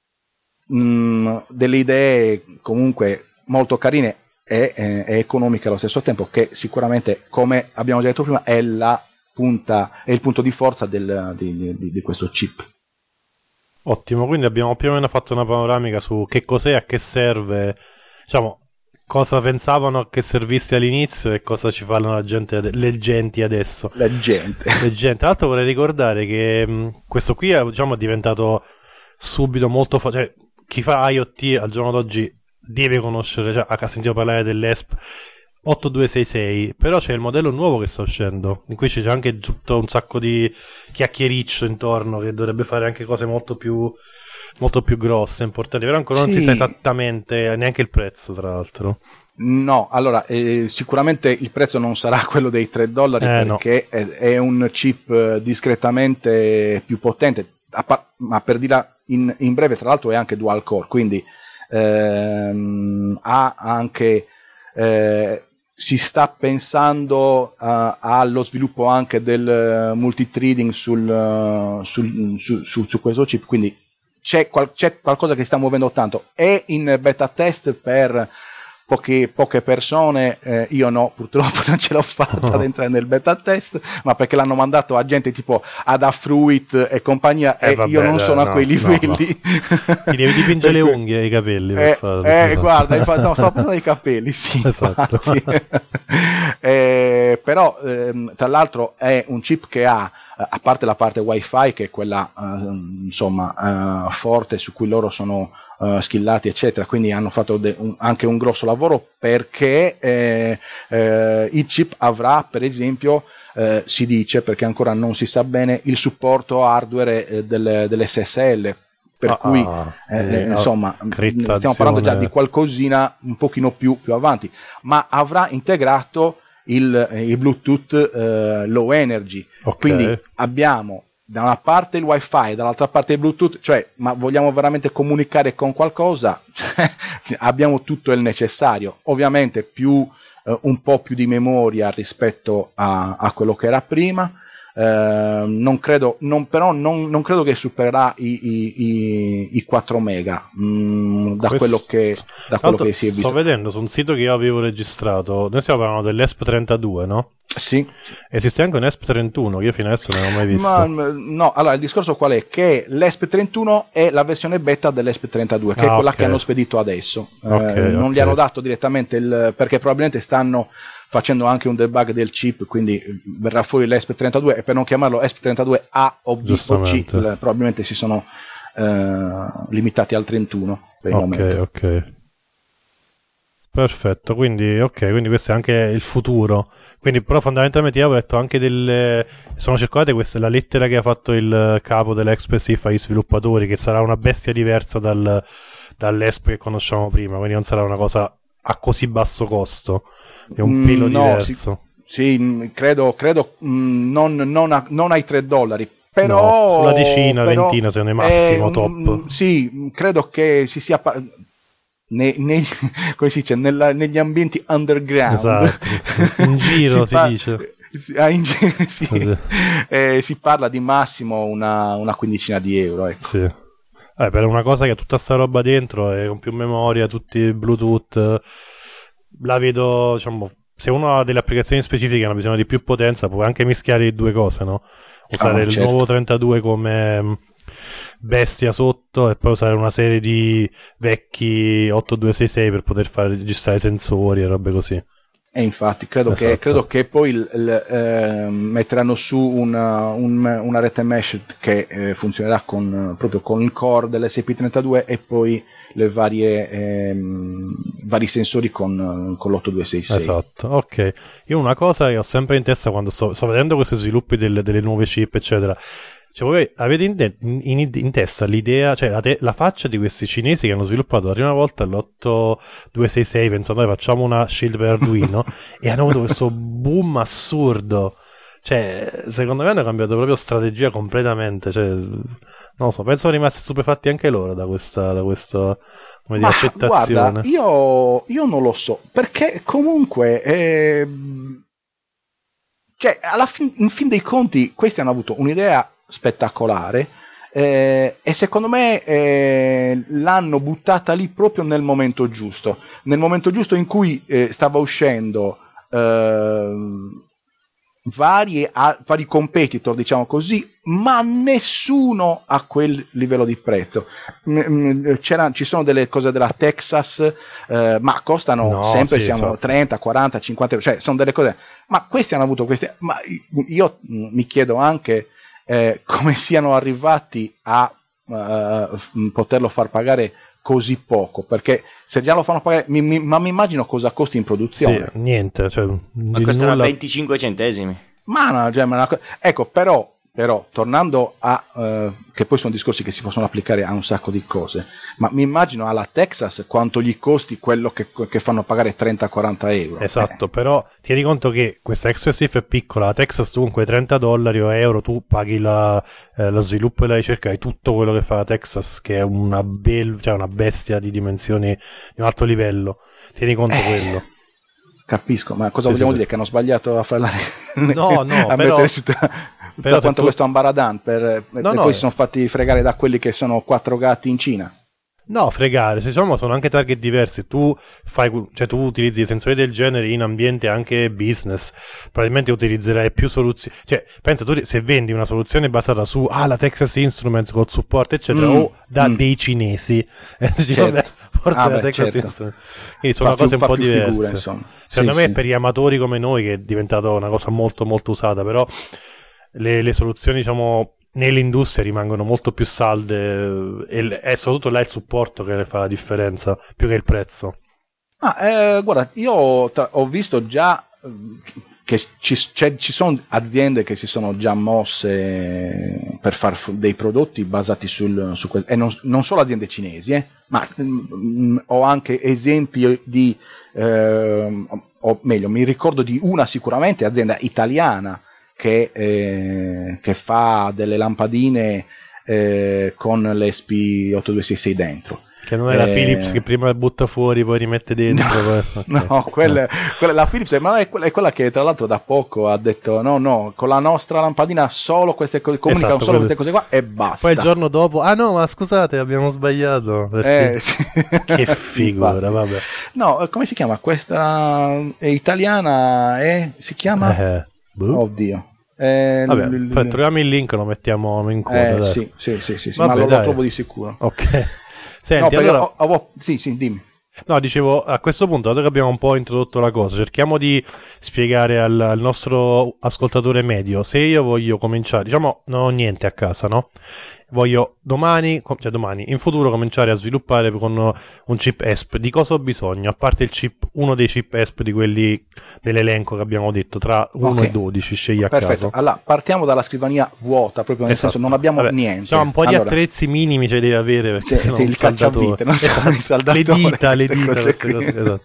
Delle idee comunque molto carine e economiche allo stesso tempo, che sicuramente, come abbiamo già detto prima, è il punto di forza di questo chip. Ottimo, quindi abbiamo più o meno fatto una panoramica su che cos'è, a che serve, diciamo, cosa pensavano che servisse all'inizio e cosa ci fanno le genti adesso. La gente. Tra l'altro vorrei ricordare che questo qui è, diciamo, è diventato subito molto cioè, chi fa IoT al giorno d'oggi deve conoscere, cioè, ha sentito parlare dell'ESP 8266, però c'è il modello nuovo che sta uscendo, in cui c'è anche tutto un sacco di chiacchiericcio intorno, che dovrebbe fare anche cose molto più grosse, importanti, però ancora non si sa esattamente neanche il prezzo, tra l'altro. No, allora sicuramente il prezzo non sarà quello dei $3 perché no. È un chip discretamente più potente, ma per dirla in breve, tra l'altro è anche dual core, quindi ha anche si sta pensando allo sviluppo anche del multithreading su questo chip, quindi c'è qualcosa che sta muovendo tanto. È in beta test per poche persone, io no, purtroppo non ce l'ho fatta ad entrare nel beta test, ma perché l'hanno mandato a gente tipo ad Fruit e compagnia, e io non sono a quei livelli. Ti devi dipingere le unghie e i capelli per farlo. Guarda, stavo pensando ai capelli, sì, esatto. Però tra l'altro è un chip che ha, a parte la parte wifi, che è quella forte, su cui loro sono skillati eccetera, quindi hanno fatto anche un grosso lavoro, perché il chip avrà, per esempio, si dice, perché ancora non si sa bene, il supporto hardware dell'SSL, per cui insomma stiamo parlando già di qualcosina un pochino più avanti, ma avrà integrato il Bluetooth low energy, quindi abbiamo da una parte il wifi, dall'altra parte il Bluetooth, cioè, ma vogliamo veramente comunicare con qualcosa? Abbiamo tutto il necessario, ovviamente un po' più di memoria rispetto a quello che era prima. Non credo che supererà i 4 mega quello che si è visto. Sto vedendo su un sito che io avevo registrato, noi stiamo parlando dell'ESP32, no? Sì. Esiste anche un ESP31 che io fino adesso non ho mai visto. No, allora il discorso qual è? Che l'ESP31 è la versione beta dell'ESP32, che è quella che hanno spedito adesso. Non gli hanno dato direttamente perché probabilmente stanno facendo anche un debug del chip, quindi verrà fuori l'ESP32, e per non chiamarlo ESP32A o B o C, probabilmente si sono limitati al 31 per il momento. Ok. Perfetto, quindi questo è anche il futuro. Quindi, però, fondamentalmente io avevo letto anche sono circolate queste, la lettera che ha fatto il capo dell'Expressif agli sviluppatori, che sarà una bestia diversa dall'ESP che conosciamo prima, quindi non sarà una cosa a così basso costo, è un pelo diverso. Sì, credo non ai $3, però no, sulla decina, ventina, se ne massimo top. Sì, credo che si sia come si dice, negli ambienti underground, esatto. In giro si dice. Si parla di massimo una quindicina di euro, ecco. Sì. Per una cosa che ha tutta sta roba dentro e con più memoria, tutti Bluetooth, la vedo, diciamo, se uno ha delle applicazioni specifiche che hanno bisogno di più potenza, può anche mischiare le due cose, no? Usare il nuovo 32 come bestia sotto e poi usare una serie di vecchi 8266 per poter fare registrare sensori e robe così. E infatti credo che poi metteranno su una rete mesh che funzionerà proprio con il core dell'SP32, e poi vari sensori con l'8266. Esatto, ok. Io una cosa che ho sempre in testa quando sto vedendo questi sviluppi delle nuove chip, eccetera. Cioè, voi avete in testa l'idea, cioè la faccia di questi cinesi che hanno sviluppato la prima volta l'8266 pensando facciamo una shield per Arduino e hanno avuto questo boom assurdo. Cioè, secondo me hanno cambiato proprio strategia completamente. Cioè, non lo so, penso sono rimasti stupefatti anche loro da questa come dire, accettazione. Guarda, io non lo so, perché comunque cioè, in fin dei conti questi hanno avuto un'idea spettacolare e secondo me l'hanno buttata lì proprio nel momento giusto in cui stava uscendo vari competitor, diciamo così, ma nessuno a quel livello di prezzo. Ci sono delle cose della Texas, ma costano sempre, siamo 30, 40, 50 euro, cioè sono delle cose, ma questi hanno avuto queste, ma io mi chiedo anche come siano arrivati a poterlo far pagare così poco, perché se già lo fanno pagare, ma mi immagino cosa costi in produzione. Sì, niente, cioè, ma costerà 25 centesimi. Ecco, però tornando a che poi sono discorsi che si possono applicare a un sacco di cose, ma mi immagino alla Texas quanto gli costi quello che fanno pagare 30-40 euro. Esatto, però ti rendi conto che questa XSF è piccola, la Texas tu con quei $30 o euro tu paghi lo sviluppo e la ricerca di tutto quello che fa la Texas, che è una bestia di dimensioni di un alto livello. Ti rendi conto quello? Capisco, ma cosa vogliamo dire? Che hanno sbagliato a fare no, mettere su da quanto questo Ambaradan e poi si sono fatti fregare da quelli che sono 4 gatti in Cina. No, fregare, diciamo sono anche target diversi. Tu utilizzi sensori del genere in ambiente anche business, probabilmente utilizzerai più soluzioni. Cioè, pensa tu, se vendi una soluzione basata su la Texas Instruments col supporto eccetera, o da dei cinesi, certo. Forse la Texas Instruments, quindi sono cose un po' diverse. Figure, secondo me per gli amatori come noi, che è diventata una cosa molto molto usata, però le soluzioni, diciamo, nell'industria rimangono molto più salde e è soprattutto là il supporto che fa la differenza più che il prezzo. Guarda, io ho visto già che ci sono aziende che si sono già mosse per fare dei prodotti basati su e non solo aziende cinesi, ma ho anche esempi di o meglio, mi ricordo di una sicuramente azienda italiana che fa delle lampadine con l'ESP8266 dentro. Che non è la Philips che prima butta fuori poi rimette dentro. No, quella la Philips è quella che tra l'altro da poco ha detto no, con la nostra lampadina solo queste cose, comunicano solo queste cose qua e basta. Poi il giorno dopo, no, ma scusate, abbiamo sbagliato. Sì. Che figura, vabbè. No, come si chiama? Questa è italiana si chiama... Oddio. Vabbè, troviamo il link, lo mettiamo in coda. Sì, vabbè, ma lo trovo di sicuro. Ok. Senti, allora... Sì, dimmi. No, dicevo, a questo punto, dato che abbiamo un po' introdotto la cosa, cerchiamo di spiegare al nostro ascoltatore medio, se io voglio cominciare, diciamo, non ho niente a casa, no? Voglio domani, in futuro cominciare a sviluppare con un chip ESP, di cosa ho bisogno? A parte uno dei chip ESP di quelli dell'elenco che abbiamo detto, tra 1 e 12, scegli a caso. Allora, partiamo dalla scrivania vuota, proprio nel senso non abbiamo niente. Diciamo un po' di attrezzi minimi ce li devi avere, perché sennò il saldatore. Le dita, queste cose. Esatto.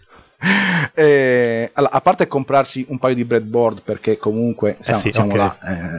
A parte comprarsi un paio di breadboard, perché comunque siamo là.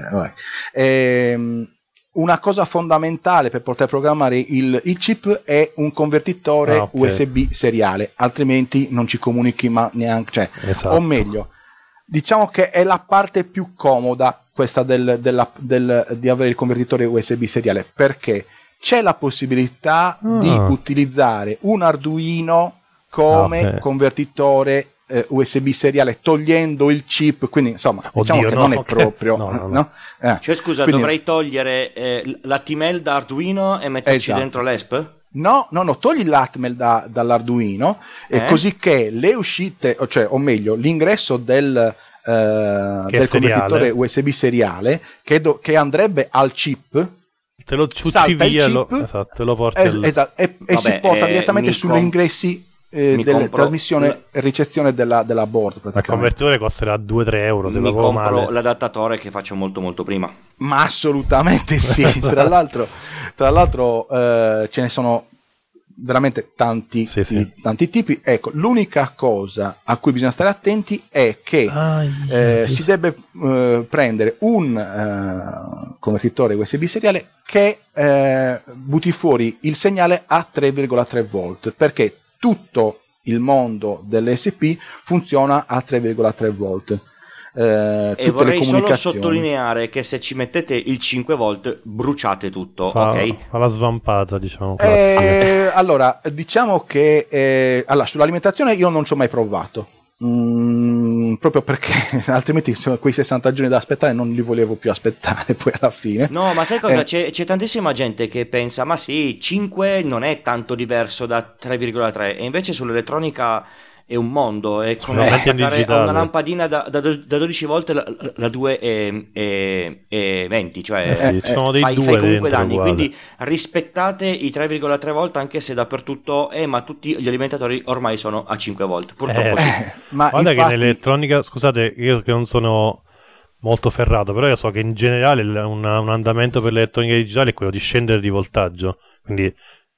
Una cosa fondamentale per poter programmare il chip è un convertitore USB seriale, altrimenti non ci comunichi neanche. O meglio, diciamo che è la parte più comoda questa di avere il convertitore USB seriale, perché c'è la possibilità di utilizzare un Arduino come convertitore USB seriale, togliendo il chip, quindi insomma diciamo che non è proprio no? Cioè scusa, quindi, dovrei togliere l'ATMEL da Arduino e metterci dentro l'ESP? No, togli l'ATMEL dall'Arduino così che le uscite, o meglio l'ingresso del convertitore USB seriale che andrebbe al chip, te lo ciucci via, esatto, lo porti e si porta direttamente sugli ingressi della trasmissione e ricezione della board. Il convertitore costerà 2-3 euro. Se mi compro l'adattatore che faccio molto molto prima. Ma assolutamente sì. Tra l'altro ce ne sono veramente tanti tipi. Ecco, l'unica cosa a cui bisogna stare attenti è che si deve prendere un convertitore USB seriale che butti fuori il segnale a 3,3 volt, perché tutto il mondo dell'ESP funziona a 3,3 volt. E vorrei solo sottolineare che se ci mettete il 5 volt bruciate tutto. Fa la svampata, diciamo. Allora, diciamo che sull'alimentazione io non ci ho mai provato. Proprio perché altrimenti quei 60 giorni da aspettare non li volevo più aspettare poi alla fine. No, ma sai cosa? C'è tantissima gente che pensa ma sì, 5 non è tanto diverso da 3,3 e invece sull'elettronica è un mondo, è come attaccare a una lampadina da 12 volte la 2 e 20, cioè sono dei fai comunque danni, uguale. quindi rispettate i 3,3 volt anche se dappertutto ma tutti gli alimentatori ormai sono a 5 volt, purtroppo sì. Ma guarda infatti... che nell'elettronica, scusate, io che non sono molto ferrato, però io so che in generale un andamento per l'elettronica digitale è quello di scendere di voltaggio, quindi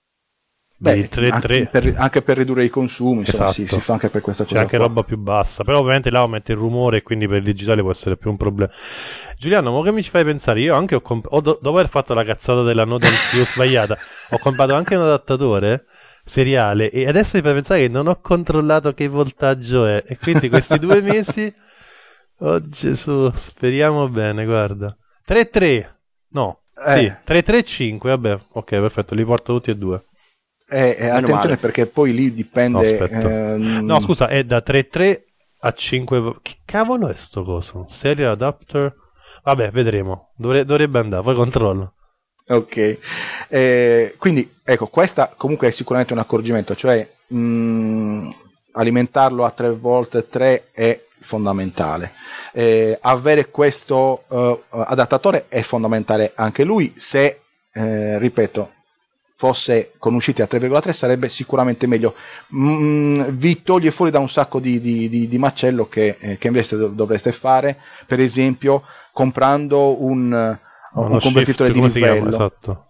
anche per ridurre i consumi, insomma, si fa anche per questa cosa. C'è anche roba più bassa, però ovviamente là aumenta il rumore e quindi per il digitale può essere più un problema. Giuliano, ma che mi ci fai pensare? Io anche dopo aver fatto la cazzata della Node MCU sbagliata, ho comprato anche un adattatore seriale e adesso mi fai pensare che non ho controllato che voltaggio è, e quindi questi 2 mesi oh Gesù, speriamo bene, guarda. 3.3 no, sì, 3.3.5, vabbè, ok, perfetto, li porto tutti e due. Attenzione perché poi lì dipende. No, scusa, è da 3.3 a 5. Che cavolo è sto coso? Serial adapter? Vabbè, vedremo. Dovrebbe andare, poi controllo. Ok, quindi ecco, questa comunque è sicuramente un accorgimento, cioè alimentarlo a 3 volt 3 è fondamentale. Avere questo adattatore è fondamentale anche lui. Se ripeto, fosse con uscite a 3,3 sarebbe sicuramente meglio. Vi toglie fuori da un sacco di macello che invece dovreste fare, per esempio comprando un convertitore di livello. Esatto.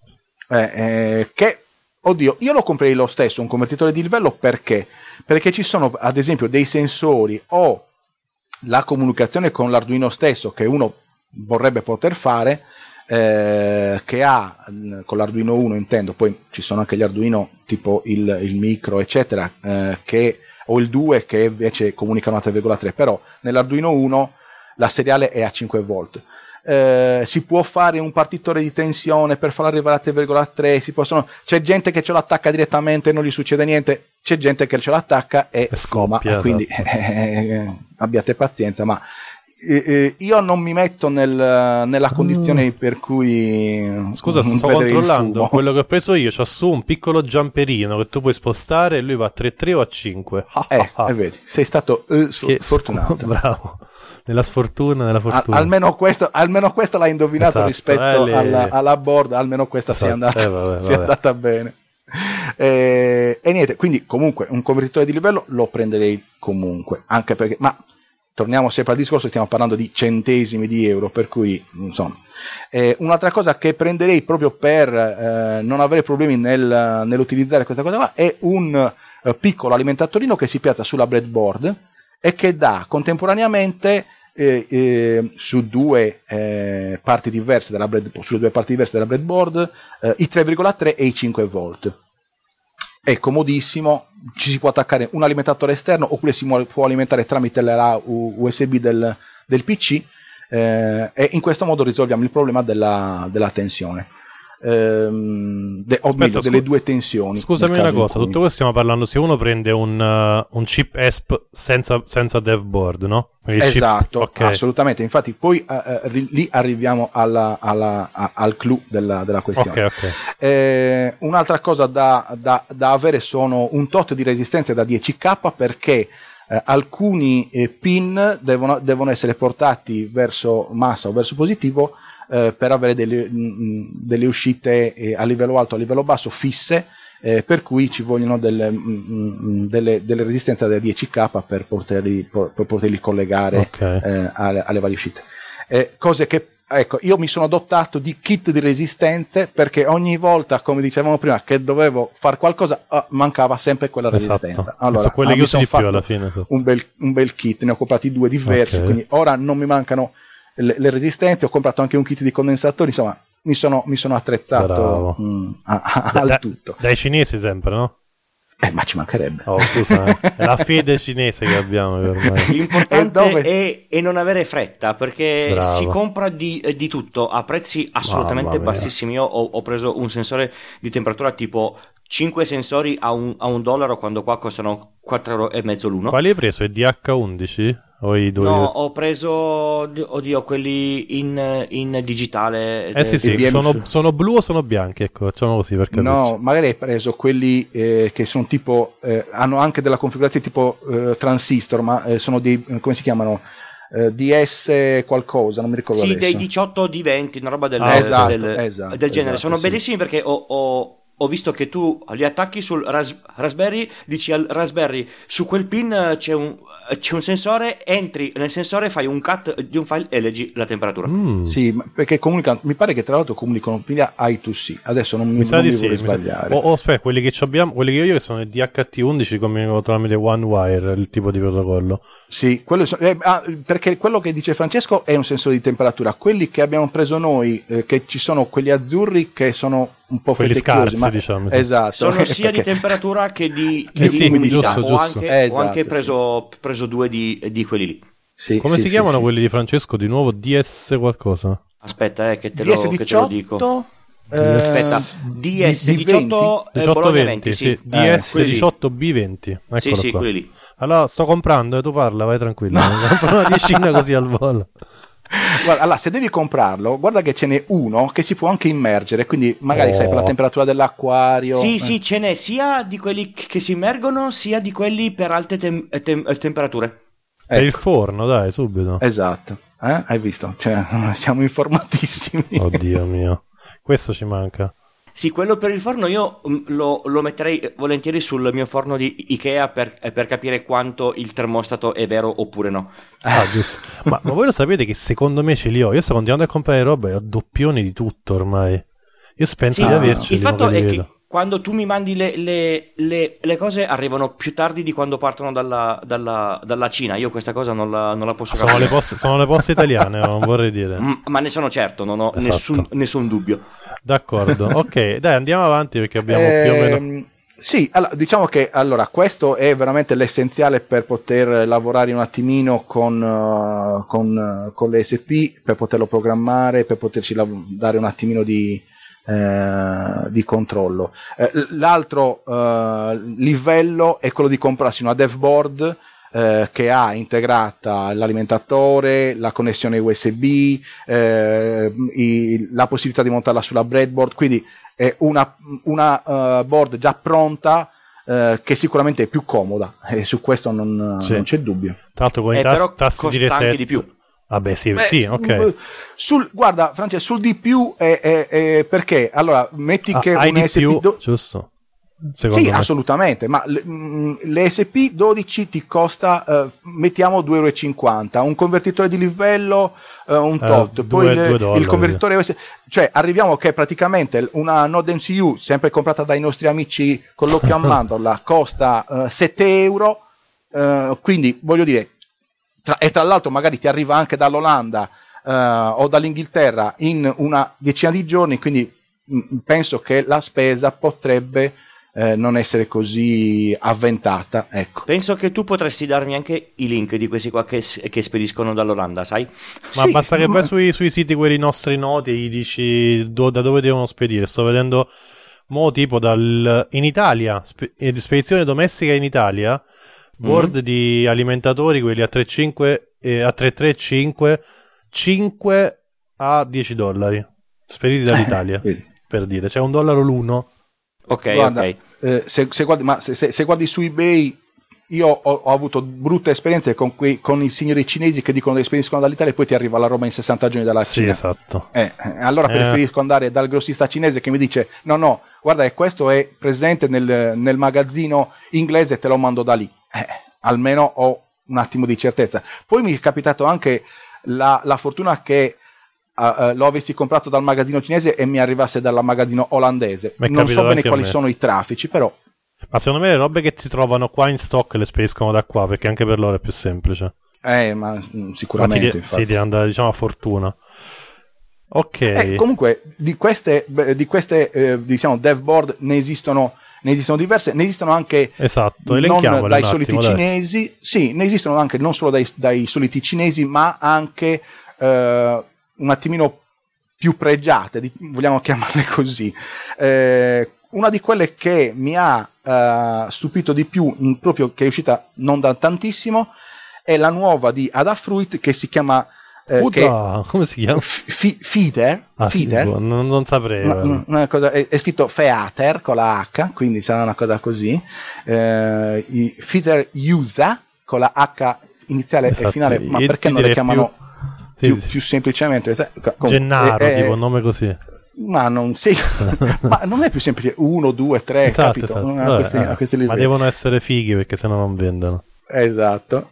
Che oddio, io lo comprerei lo stesso un convertitore di livello perché ci sono ad esempio dei sensori o la comunicazione con l'Arduino stesso che uno vorrebbe poter fare, che ha con l'Arduino 1 intendo, poi ci sono anche gli Arduino tipo il micro eccetera, o il 2 che invece comunicano a 3,3, però nell'Arduino 1 la seriale è a 5 volt. Si può fare un partitore di tensione per farlo arrivare a 3,3, c'è gente che ce l'attacca direttamente e non gli succede niente, c'è gente che ce l'attacca e scoppia, quindi abbiate pazienza, ma io non mi metto nella condizione per cui scusa, sto controllando quello che ho preso io, c'ho su un piccolo jumperino che tu puoi spostare e lui va a 3,3 o a 5. Vedi, sei stato fortunato. Bravo, nella sfortuna. Almeno questo l'hai indovinato, esatto, rispetto alla board, almeno questa sia andata bene. E niente, quindi comunque un convertitore di livello lo prenderei comunque, anche perché, ma torniamo sempre al discorso, stiamo parlando di centesimi di euro, per cui insomma. Un'altra cosa che prenderei proprio per non avere problemi nell'utilizzare questa cosa qua è un piccolo alimentatorino che si piazza sulla breadboard e che dà contemporaneamente su due parti diverse della breadboard i 3,3 e i 5 volt. È comodissimo, ci si può attaccare un alimentatore esterno oppure si può alimentare tramite la USB del PC, e in questo modo risolviamo il problema della tensione. Delle due tensioni. Scusami una cosa, tutto questo stiamo parlando se uno prende un chip ESP senza devboard, no? Esatto, okay. Assolutamente, infatti poi lì arriviamo al clou della questione. Okay. Un'altra cosa da avere sono un tot di resistenze da 10K, perché alcuni pin devono essere portati verso massa o verso positivo per avere delle uscite a livello alto, a livello basso, fisse, per cui ci vogliono delle resistenze da 10k per poterli collegare alle varie uscite. Cose che, ecco, io mi sono dotato di kit di resistenze, perché ogni volta, come dicevamo prima, che dovevo fare qualcosa, mancava sempre quella resistenza. Allora, sono quelle che uso di più alla fine. Un bel kit, ne ho comprati 2 diversi, quindi ora non mi mancano le resistenze. Ho comprato anche un kit di condensatori, insomma mi sono attrezzato al tutto. Dai cinesi sempre, no? Ma ci mancherebbe. Oh, scusa, è la fede cinese che abbiamo ormai. L'importante è non avere fretta, perché Bravo. si compra di tutto a prezzi assolutamente bassissimi. Io ho preso un sensore di temperatura tipo 5 sensori a $1, quando qua costano €4,50 l'uno. Quali hai preso? I DH11? O i due? No, ho preso, quelli in digitale. Sì, sono blu o sono bianchi? Ecco, facciamo così per capirci. No, magari hai preso quelli che sono tipo, hanno anche della configurazione tipo transistor, ma sono dei, come si chiamano? DS qualcosa, non mi ricordo adesso. Dei 18 di 20, una roba del genere. Sono bellissimi, perché ho visto che tu li attacchi sul Raspberry, dici al Raspberry: su quel pin c'è un sensore, entri nel sensore, fai un cut di un file e leggi la temperatura. Sì, perché comunicano, mi pare che tra l'altro comunicano via I2C. Adesso non mi vorrei sbagliare. Aspetta, quelli che ho io, che sono i DHT11, comunicano tramite OneWire, il tipo di protocollo. Sì, perché quello che dice Francesco è un sensore di temperatura. Quelli che abbiamo preso noi, che ci sono quelli azzurri, che sono un po' quelli scarsi, diciamo. Esatto. Sono sia di temperatura che di umidità. Ho anche preso 2 di quelli lì. Sì, come si chiamano quelli di Francesco di nuovo? DS qualcosa? Aspetta, che te lo dico. Aspetta, DS18 Bologna 20, sì. DS18B20. Sì, quelli lì. Allora, sto comprando, tu parla, vai tranquillo. Compro una decina così al volo. Guarda, allora, se devi comprarlo, guarda che ce n'è uno che si può anche immergere, quindi magari sai, per la temperatura dell'acquario. Sì, ce n'è sia di quelli che si immergono, sia di quelli per alte temperature. Per il forno, dai, subito. Esatto, hai visto? Cioè, siamo informatissimi. Oddio mio, questo ci manca. Sì, quello per il forno io lo metterei volentieri sul mio forno di Ikea per capire quanto il termostato è vero oppure no. Giusto. Ma voi lo sapete che secondo me ce li ho? Io sto continuando a comprare roba e ho doppioni di tutto ormai. Io penso di averci. Il fatto è che quando tu mi mandi le cose, arrivano più tardi di quando partono dalla Cina. Io questa cosa non la posso capire. Sono le poste italiane, non vorrei dire. Ma ne sono certo, non ho nessun dubbio. D'accordo, ok, dai, andiamo avanti, perché abbiamo più o meno... Sì, diciamo che questo è veramente l'essenziale per poter lavorare un attimino con l'ESP, per poterlo programmare, per poterci dare un attimino di controllo. L'altro livello è quello di comprarsi una dev board che ha integrata l'alimentatore, la connessione USB, la possibilità di montarla sulla breadboard, quindi è una board già pronta, che sicuramente è più comoda, e su questo non c'è dubbio. Tra l'altro con i tasti di reset anche di più. Sì, ok. Guarda, Francesco, sul di più è perché allora metti che un ESP giusto. Sì, me. Assolutamente, ma l'ESP12 ti costa, mettiamo €2,50, un convertitore di livello un tot, poi il convertitore USB, cioè arriviamo che praticamente una Node MCU, sempre comprata dai nostri amici con l'occhio a mandorla, costa €7, quindi voglio dire, tra l'altro magari ti arriva anche dall'Olanda o dall'Inghilterra in una decina di giorni, quindi penso che la spesa potrebbe non essere così avventata, ecco. Penso che tu potresti darmi anche i link di questi qua che spediscono dall'Olanda, sai? Ma sì, basta che vai sui siti quelli nostri noti e gli dici da dove devono spedire. Sto vedendo tipo in Italia, spedizione domestica inItalia, board di alimentatori, quelli a 3,5 e a 3,35, 5 a $10 spediti dall'Italia, per dire, cioè $1 l'uno. Ok, guarda, ok. Se guardi su eBay io ho avuto brutte esperienze con i signori cinesi che dicono che spediscono dall'Italia e poi ti arriva la roba in 60 giorni dalla Cina. Sì, esatto. Allora preferisco andare dal grossista cinese che mi dice no, guarda, questo è presente nel magazzino inglese, te lo mando da lì. Almeno ho un attimo di certezza. Poi mi è capitato anche la fortuna che lo avessi comprato dal magazzino cinese e mi arrivasse dal magazzino olandese. Non so bene quali sono i traffici, però. Ma secondo me le robe che si trovano qua in stock le spediscono da qua, perché anche per loro è più semplice. Ma sicuramente. Ma ti andrà, diciamo, a fortuna. Ok. Comunque di queste diciamo dev board ne esistono diverse, ne esistono anche non dai soliti cinesi, sì, ne esistono anche non solo dai soliti cinesi, ma anche un attimino più pregiate, vogliamo chiamarle così. Una di quelle che mi ha stupito di più, proprio che è uscita non da tantissimo, è la nuova di Adafruit che si chiama come si chiama? Feeder. Non saprei. Una cosa, è scritto Feater con la H, quindi sarà una cosa così. Feeder User con la H iniziale e finale, ma perché non le chiamano più semplicemente Gennaro, tipo un nome così? Ma non ma non è più semplice 1, 2, 3, capito? A questi livelli. Ma devono essere fighi perché sennò non vendono. Esatto.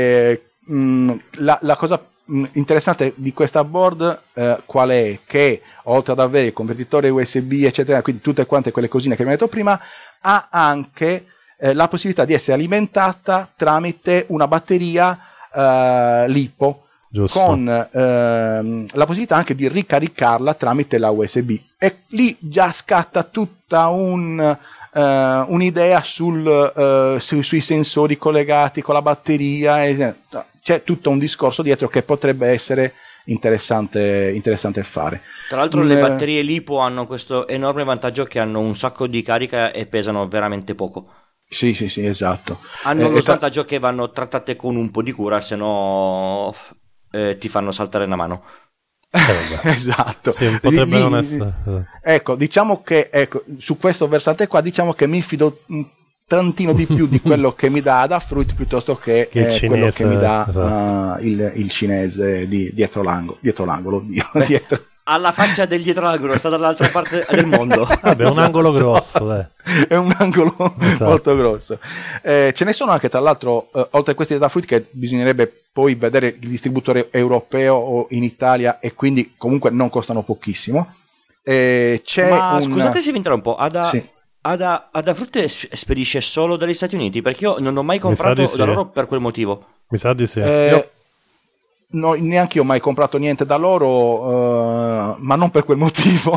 La cosa interessante di questa board qual è? Che oltre ad avere il convertitore USB eccetera, quindi tutte quante quelle cosine che mi ho detto prima, ha anche la possibilità di essere alimentata tramite una batteria LiPo. Giusto. Con la possibilità anche di ricaricarla tramite la USB, e lì già scatta tutta un'idea sui sensori collegati con la batteria, c'è tutto un discorso dietro che potrebbe essere interessante fare. Tra l'altro le batterie LiPo hanno questo enorme vantaggio che hanno un sacco di carica e pesano veramente poco. Sì, esatto. Hanno lo svantaggio che vanno trattate con un po' di cura, se no ti fanno saltare una mano. Esatto. Sì, potrebbe non essere. Ecco, diciamo che su questo versante qua diciamo che mi fido un tantino di più di quello che mi dà Adafruit piuttosto che cinese, quello che mi dà esatto. Il cinese dietro l'angolo, dietro. Alla faccia del dietro l'angolo, sta dall'altra parte del mondo. Vabbè, è un angolo grosso, dai. È un angolo esatto. Molto grosso. Ce ne sono anche, tra l'altro, oltre a questi Adafruit, che bisognerebbe poi vedere il distributore europeo o in Italia, e quindi comunque non costano pochissimo. Scusate se vi interrompo, sì. Adafruit spedisce solo dagli Stati Uniti? Perché io non ho mai comprato da loro per quel motivo. Mi sa di sì. No, neanche io ho mai comprato niente da loro, ma non per quel motivo.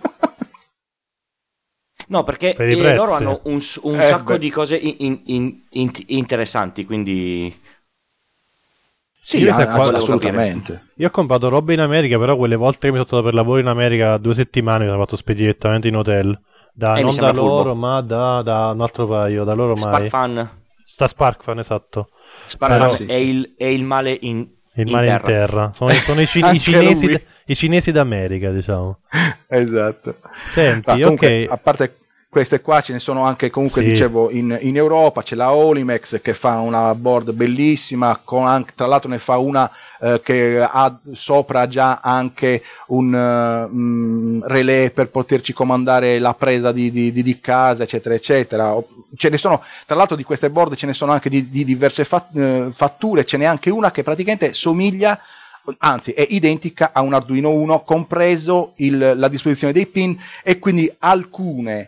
No, perché loro hanno un sacco di cose interessanti, quindi sì, assolutamente. Io ho comprato roba in America, però quelle volte che mi sono stato per lavoro in America 2 settimane mi sono fatto spedire direttamente in hotel, non da loro ma da un altro paio, da loro mai. Sparkfun, esatto. Sparkfun è il male in terra. Sono i cinesi d'America, diciamo. Esatto. Senti, comunque, a parte queste qua ce ne sono anche comunque sì. Dicevo in Europa c'è la Olimex che fa una board bellissima, tra l'altro ne fa una che ha sopra già anche un relay per poterci comandare la presa di casa eccetera eccetera. Ce ne sono, tra l'altro di queste board ce ne sono anche di diverse fatture, ce n'è anche una che praticamente somiglia, anzi è identica a un Arduino Uno, compreso la disposizione dei pin, e quindi alcune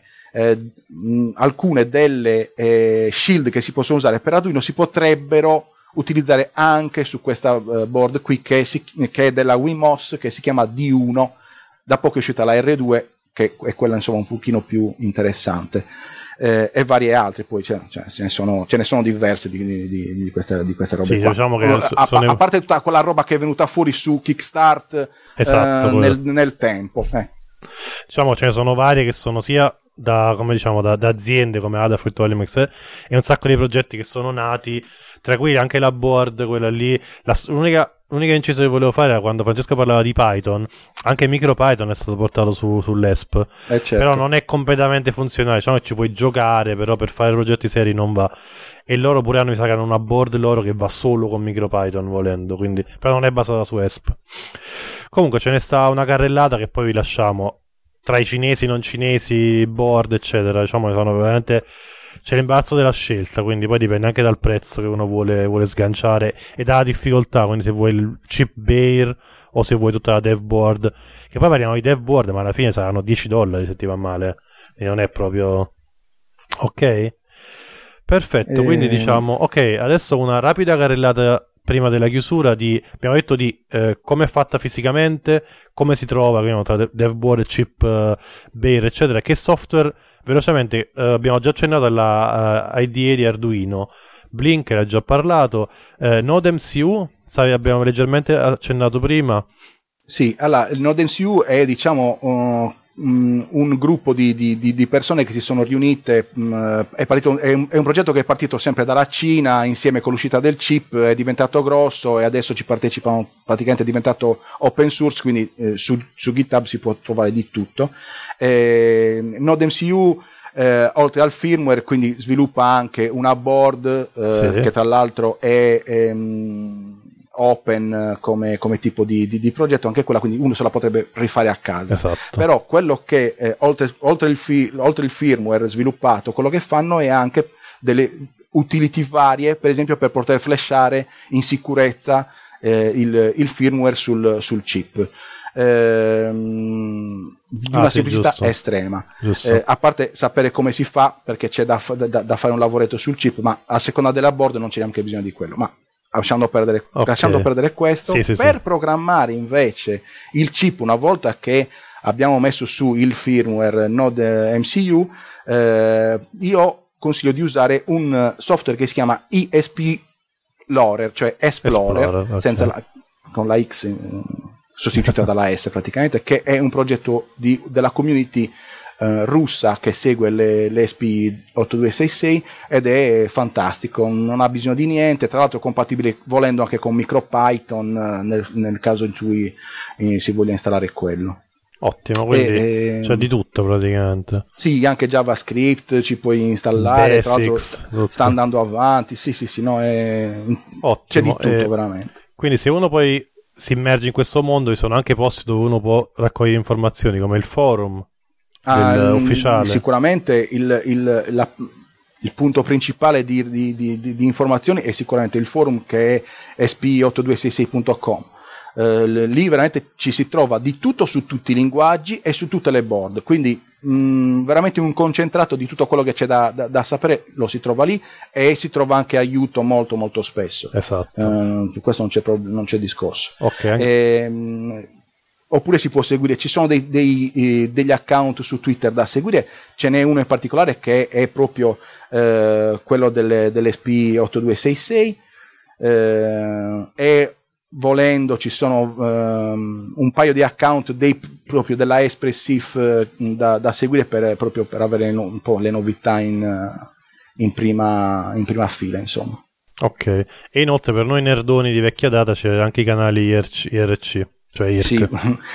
delle shield che si possono usare per Arduino si potrebbero utilizzare anche su questa board qui che è della Wemos, che si chiama D1, da poco è uscita la R2 che è quella insomma un pochino più interessante, e varie altre, poi ce ne sono diverse di queste robe sì, qua. Diciamo che a parte tutta quella roba che è venuta fuori su Kickstart esatto, nel tempo diciamo ce ne sono varie che sono sia da aziende come Adafruit o Olimex, e un sacco di progetti che sono nati, tra cui anche la board, quella lì, l'unica l'unica incisa che volevo fare era quando Francesco parlava di Python. Anche MicroPython è stato portato sull'ESP, certo. Però non è completamente funzionale. Diciamo che ci puoi giocare, però per fare progetti seri non va. E loro pure mi sa che hanno una board loro che va solo con MicroPython volendo, quindi però non è basata su ESP. Comunque ce ne sta una carrellata che poi vi lasciamo tra i cinesi, non cinesi, board eccetera. Diciamo che sono veramente, c'è l'imbarazzo della scelta, quindi poi dipende anche dal prezzo che uno vuole sganciare e dalla difficoltà, quindi se vuoi il chip bare o se vuoi tutta la dev board, che poi parliamo di dev board ma alla fine saranno $10 se ti va male, quindi non è proprio ok. Perfetto, quindi diciamo ok, adesso una rapida carrellata prima della chiusura abbiamo detto di come è fatta fisicamente, come si trova tra DevBoard, chip bare eccetera, che software velocemente abbiamo già accennato alla IDE di Arduino, Blink l'ha già parlato, NodeMCU abbiamo leggermente accennato prima. Sì, allora il NodeMCU è diciamo un gruppo di persone che si sono riunite, è un progetto che è partito sempre dalla Cina, insieme con l'uscita del chip è diventato grosso e adesso ci partecipano, praticamente è diventato open source, quindi su GitHub si può trovare di tutto. NodeMCU oltre al firmware quindi sviluppa anche una board sì, che tra l'altro è open come tipo di progetto, anche quella, quindi uno se la potrebbe rifare a casa. Esatto. Però quello che oltre il firmware sviluppato, quello che fanno è anche delle utility varie, per esempio per poter flashare in sicurezza il firmware sul chip. Una semplicità giusto. estrema, Giusto. a parte sapere come si fa, perché c'è da fare un lavoretto sul chip, ma a seconda della board non c'è neanche bisogno di quello, ma lasciando perdere questo. Sì. Programmare invece il chip, una volta che abbiamo messo su il firmware NodeMCU, io consiglio di usare un software che si chiama ESP-Lorer, cioè Explorer, okay. senza con la X sostituita dalla S praticamente, che è un progetto della community russa che segue le ESP8266 ed è fantastico, non ha bisogno di niente, tra l'altro compatibile volendo anche con MicroPython nel caso in cui si voglia installare quello. Ottimo, quindi c'è di tutto praticamente. Sì, anche JavaScript ci puoi installare, Basics, tra l'altro sta andando avanti, sì, no, ottimo, c'è di tutto veramente. Quindi se uno poi si immerge in questo mondo, ci sono anche posti dove uno può raccogliere informazioni come il forum ufficiale. Sicuramente il punto principale di informazioni è sicuramente il forum, che è sp8266.com. Lì veramente ci si trova di tutto su tutti i linguaggi e su tutte le board, quindi veramente un concentrato di tutto quello che c'è da sapere lo si trova lì, e si trova anche aiuto molto molto spesso. Esatto. Su questo non c'è discorso. Okay. Oppure si può seguire, ci sono degli account su Twitter da seguire, ce n'è uno in particolare che è proprio quello dell'SP8266, e volendo ci sono un paio di account proprio della Espressif da seguire proprio per avere un po' le novità in prima fila, insomma. Ok, e inoltre per noi nerdoni di vecchia data c'è anche i canali IRC, cioè IRC. Sì,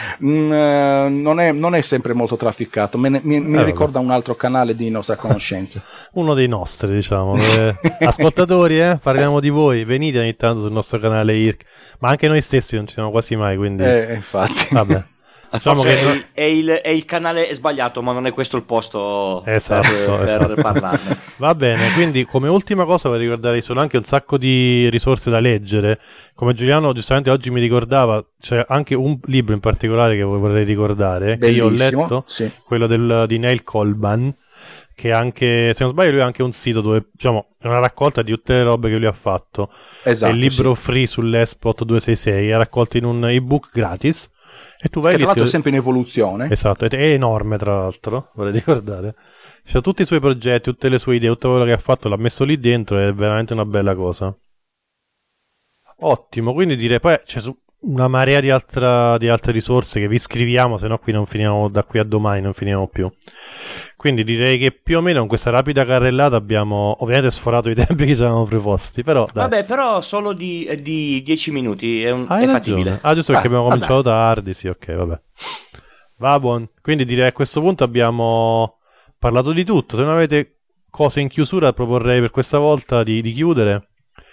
non è sempre molto trafficato, mi ricorda un altro canale di nostra conoscenza. Uno dei nostri, diciamo. Ascoltatori, parliamo di voi, venite ogni tanto sul nostro canale IRC, ma anche noi stessi non ci siamo quasi mai, quindi... infatti. Vabbè. Diciamo che è il canale sbagliato, ma non è questo il posto esatto. per parlarne. Va bene, quindi come ultima cosa vorrei ricordare ci sono anche un sacco di risorse da leggere. Come Giuliano giustamente oggi mi ricordava, c'è anche un libro in particolare che vorrei ricordare, bellissimo, che io ho letto, sì. quello di Neil Kolban, che anche, se non sbaglio, lui ha anche un sito dove, diciamo, è una raccolta di tutte le robe che lui ha fatto. Esatto, è il libro sì. free sull'ESP 8266, è raccolto in un ebook gratis. E tu vai che lì, tra l'altro è sempre in evoluzione. Esatto, è enorme tra l'altro, vorrei ricordare. C'ha tutti i suoi progetti, tutte le sue idee, tutto quello che ha fatto l'ha messo lì dentro, è veramente una bella cosa. Ottimo, quindi direi poi una marea di altre risorse che vi scriviamo, se no qui non finiamo, da qui a domani non finiamo più. Quindi direi che più o meno con questa rapida carrellata abbiamo ovviamente sforato i tempi che ci avevamo preposti, però dai. Vabbè, però solo di 10 minuti è Hai fattibile. ragione. Giusto perché abbiamo cominciato tardi, sì, ok, vabbè. Va buon. Quindi direi a questo punto abbiamo parlato di tutto. Se non avete cose in chiusura proporrei per questa volta di chiudere.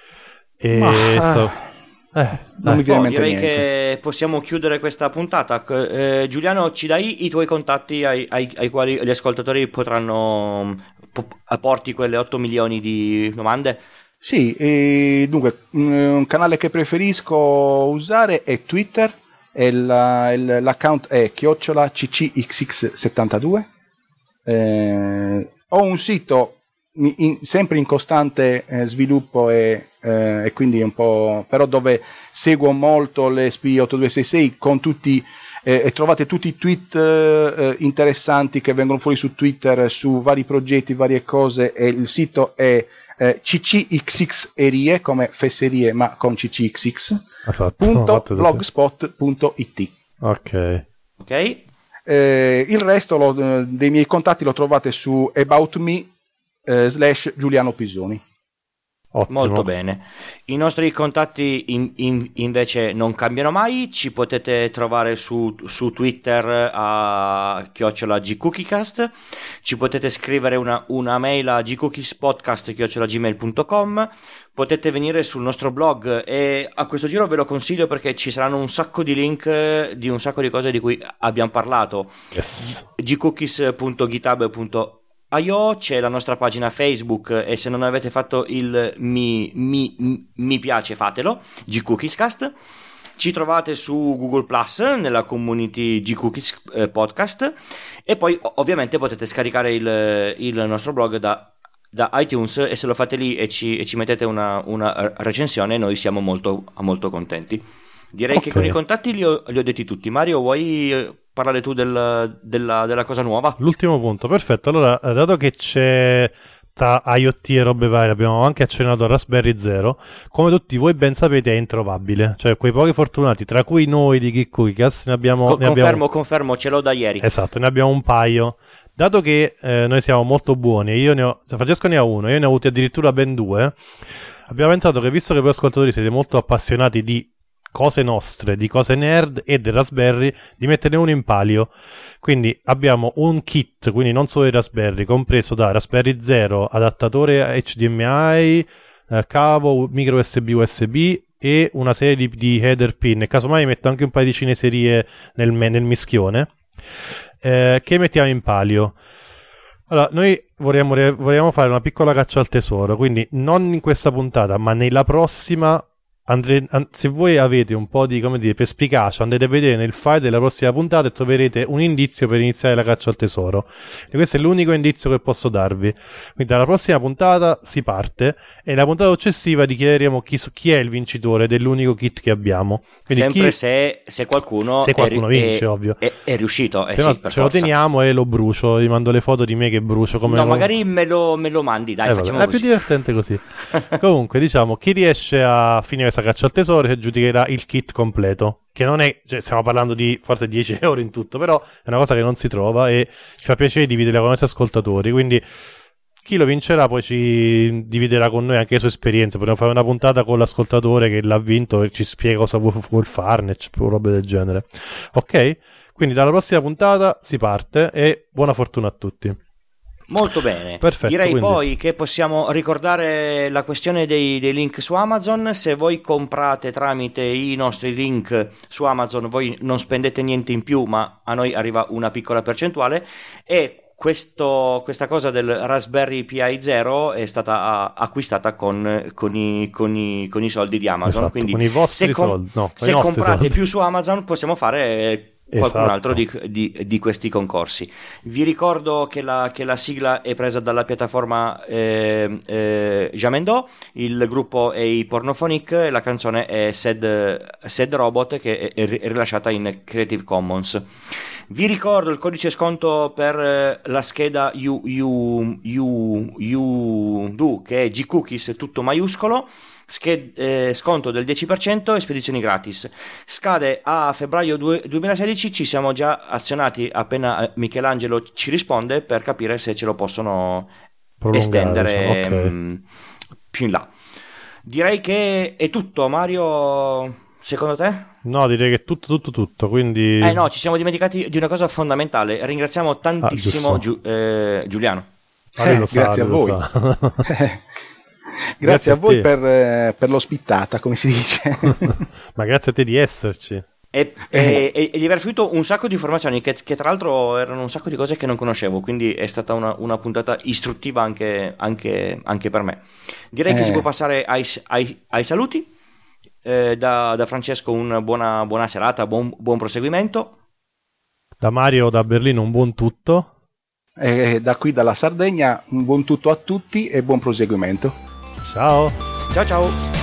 Non mi viene in mente direi niente. che possiamo chiudere questa puntata. Giuliano, ci dai i tuoi contatti ai quali gli ascoltatori potranno porti quelle 8 milioni di domande? Sì, dunque un canale che preferisco usare è Twitter e l'account è @ccxx72. Ho un sito sempre in costante sviluppo e quindi un po', però dove seguo molto l'ESP8266 con tutti e trovate tutti i tweet interessanti che vengono fuori su Twitter su vari progetti, varie cose, e il sito è ccxxerie, come fesserie ma con ccxx, esatto, .blogspot.it. ok. Il resto dei miei contatti lo trovate su About Me / Giuliano Pisoni. Ottimo. Molto bene. I nostri contatti invece non cambiano mai. Ci potete trovare su Twitter a @gcookiecast. Ci potete scrivere una mail a gcookispodcast@gmail.com. Potete venire sul nostro blog e a questo giro ve lo consiglio perché ci saranno un sacco di link di un sacco di cose di cui abbiamo parlato. Yes. gcookies.github.io, c'è la nostra pagina Facebook e se non avete fatto il mi piace fatelo, gcookiescast. Ci trovate su Google Plus nella community gcookies podcast e poi ovviamente potete scaricare il nostro blog da iTunes e se lo fate lì e ci mettete una recensione noi siamo molto molto contenti. Direi che con i contatti li ho detti tutti. Mario, vuoi parlare tu della cosa nuova? L'ultimo punto, perfetto. Allora, dato che c'è IoT e robe varie, abbiamo anche accennato a Raspberry Zero, come tutti voi ben sapete è introvabile, cioè quei pochi fortunati, tra cui noi di Geek Cookiecast ne abbiamo... Confermo, ce l'ho da ieri. Esatto, ne abbiamo un paio. Dato che noi siamo molto buoni, Francesco ne ha uno, io ne ho avuti addirittura ben due, abbiamo pensato che visto che voi ascoltatori siete molto appassionati di cose nostre, di cose nerd e del Raspberry, di metterne uno in palio. Quindi abbiamo un kit, quindi non solo il Raspberry, compreso da Raspberry Zero, adattatore HDMI, cavo micro USB e una serie di header pin, e casomai metto anche un paio di cineserie nel mischione, che mettiamo in palio. Allora, noi vogliamo fare una piccola caccia al tesoro, quindi non in questa puntata, ma nella prossima. Se voi avete un po' di, perspicacia, andate a vedere nel file della prossima puntata e troverete un indizio per iniziare la caccia al tesoro. E questo è l'unico indizio che posso darvi. Quindi dalla prossima puntata si parte e nella puntata successiva dichiareremo chi è il vincitore dell'unico kit che abbiamo. Quindi sempre se qualcuno vince, ovvio. È riuscito. Se no, ce lo teniamo e lo brucio. Vi mando le foto di me che brucio. Magari me lo mandi, dai, facciamo così. È più divertente così. Comunque, diciamo, chi riesce a finire caccia al tesoro si giudicherà il kit completo, che non è, stiamo parlando di forse 10 euro in tutto, però è una cosa che non si trova e ci fa piacere dividerla con i nostri ascoltatori, quindi chi lo vincerà poi ci dividerà con noi anche le sue esperienze. Potremmo fare una puntata con l'ascoltatore che l'ha vinto e ci spiega cosa vuol farne, robe del genere. Ok? Quindi dalla prossima puntata si parte e buona fortuna a tutti. Molto bene. Perfetto, direi quindi. Poi che possiamo ricordare la questione dei link su Amazon. Se voi comprate tramite i nostri link su Amazon voi non spendete niente in più, ma a noi arriva una piccola percentuale e questa cosa del Raspberry Pi Zero è stata acquistata con i soldi di Amazon. Esatto, quindi con i vostri soldi. No, se comprate soldi. più su Amazon possiamo fare qualcun altro di questi concorsi. Vi ricordo che la sigla è presa dalla piattaforma Jamendo, il gruppo è i Pornophonic e la canzone è Sad Robot, che è rilasciata in Creative Commons. Vi ricordo il codice sconto per la scheda UDU che è G-Cookies tutto maiuscolo, sconto del 10% e spedizioni gratis. Scade a febbraio 2016, ci siamo già azionati appena Michelangelo ci risponde per capire se ce lo possono estendere, diciamo. Okay. Più in là. Direi che è tutto, Mario, secondo te? No, direi che è tutto, quindi... No, ci siamo dimenticati di una cosa fondamentale. Ringraziamo tantissimo Giuliano. Grazie a voi. Grazie a voi per l'ospitata, come si dice. Ma grazie a te di esserci. E di aver fruito un sacco di informazioni che tra l'altro erano un sacco di cose che non conoscevo, quindi è stata una puntata istruttiva anche per me. Direi che si può passare ai saluti. Da Francesco una buona serata, buon proseguimento. Da Mario da Berlino un buon tutto. Da qui dalla Sardegna un buon tutto a tutti e buon proseguimento. Ciao. Ciao.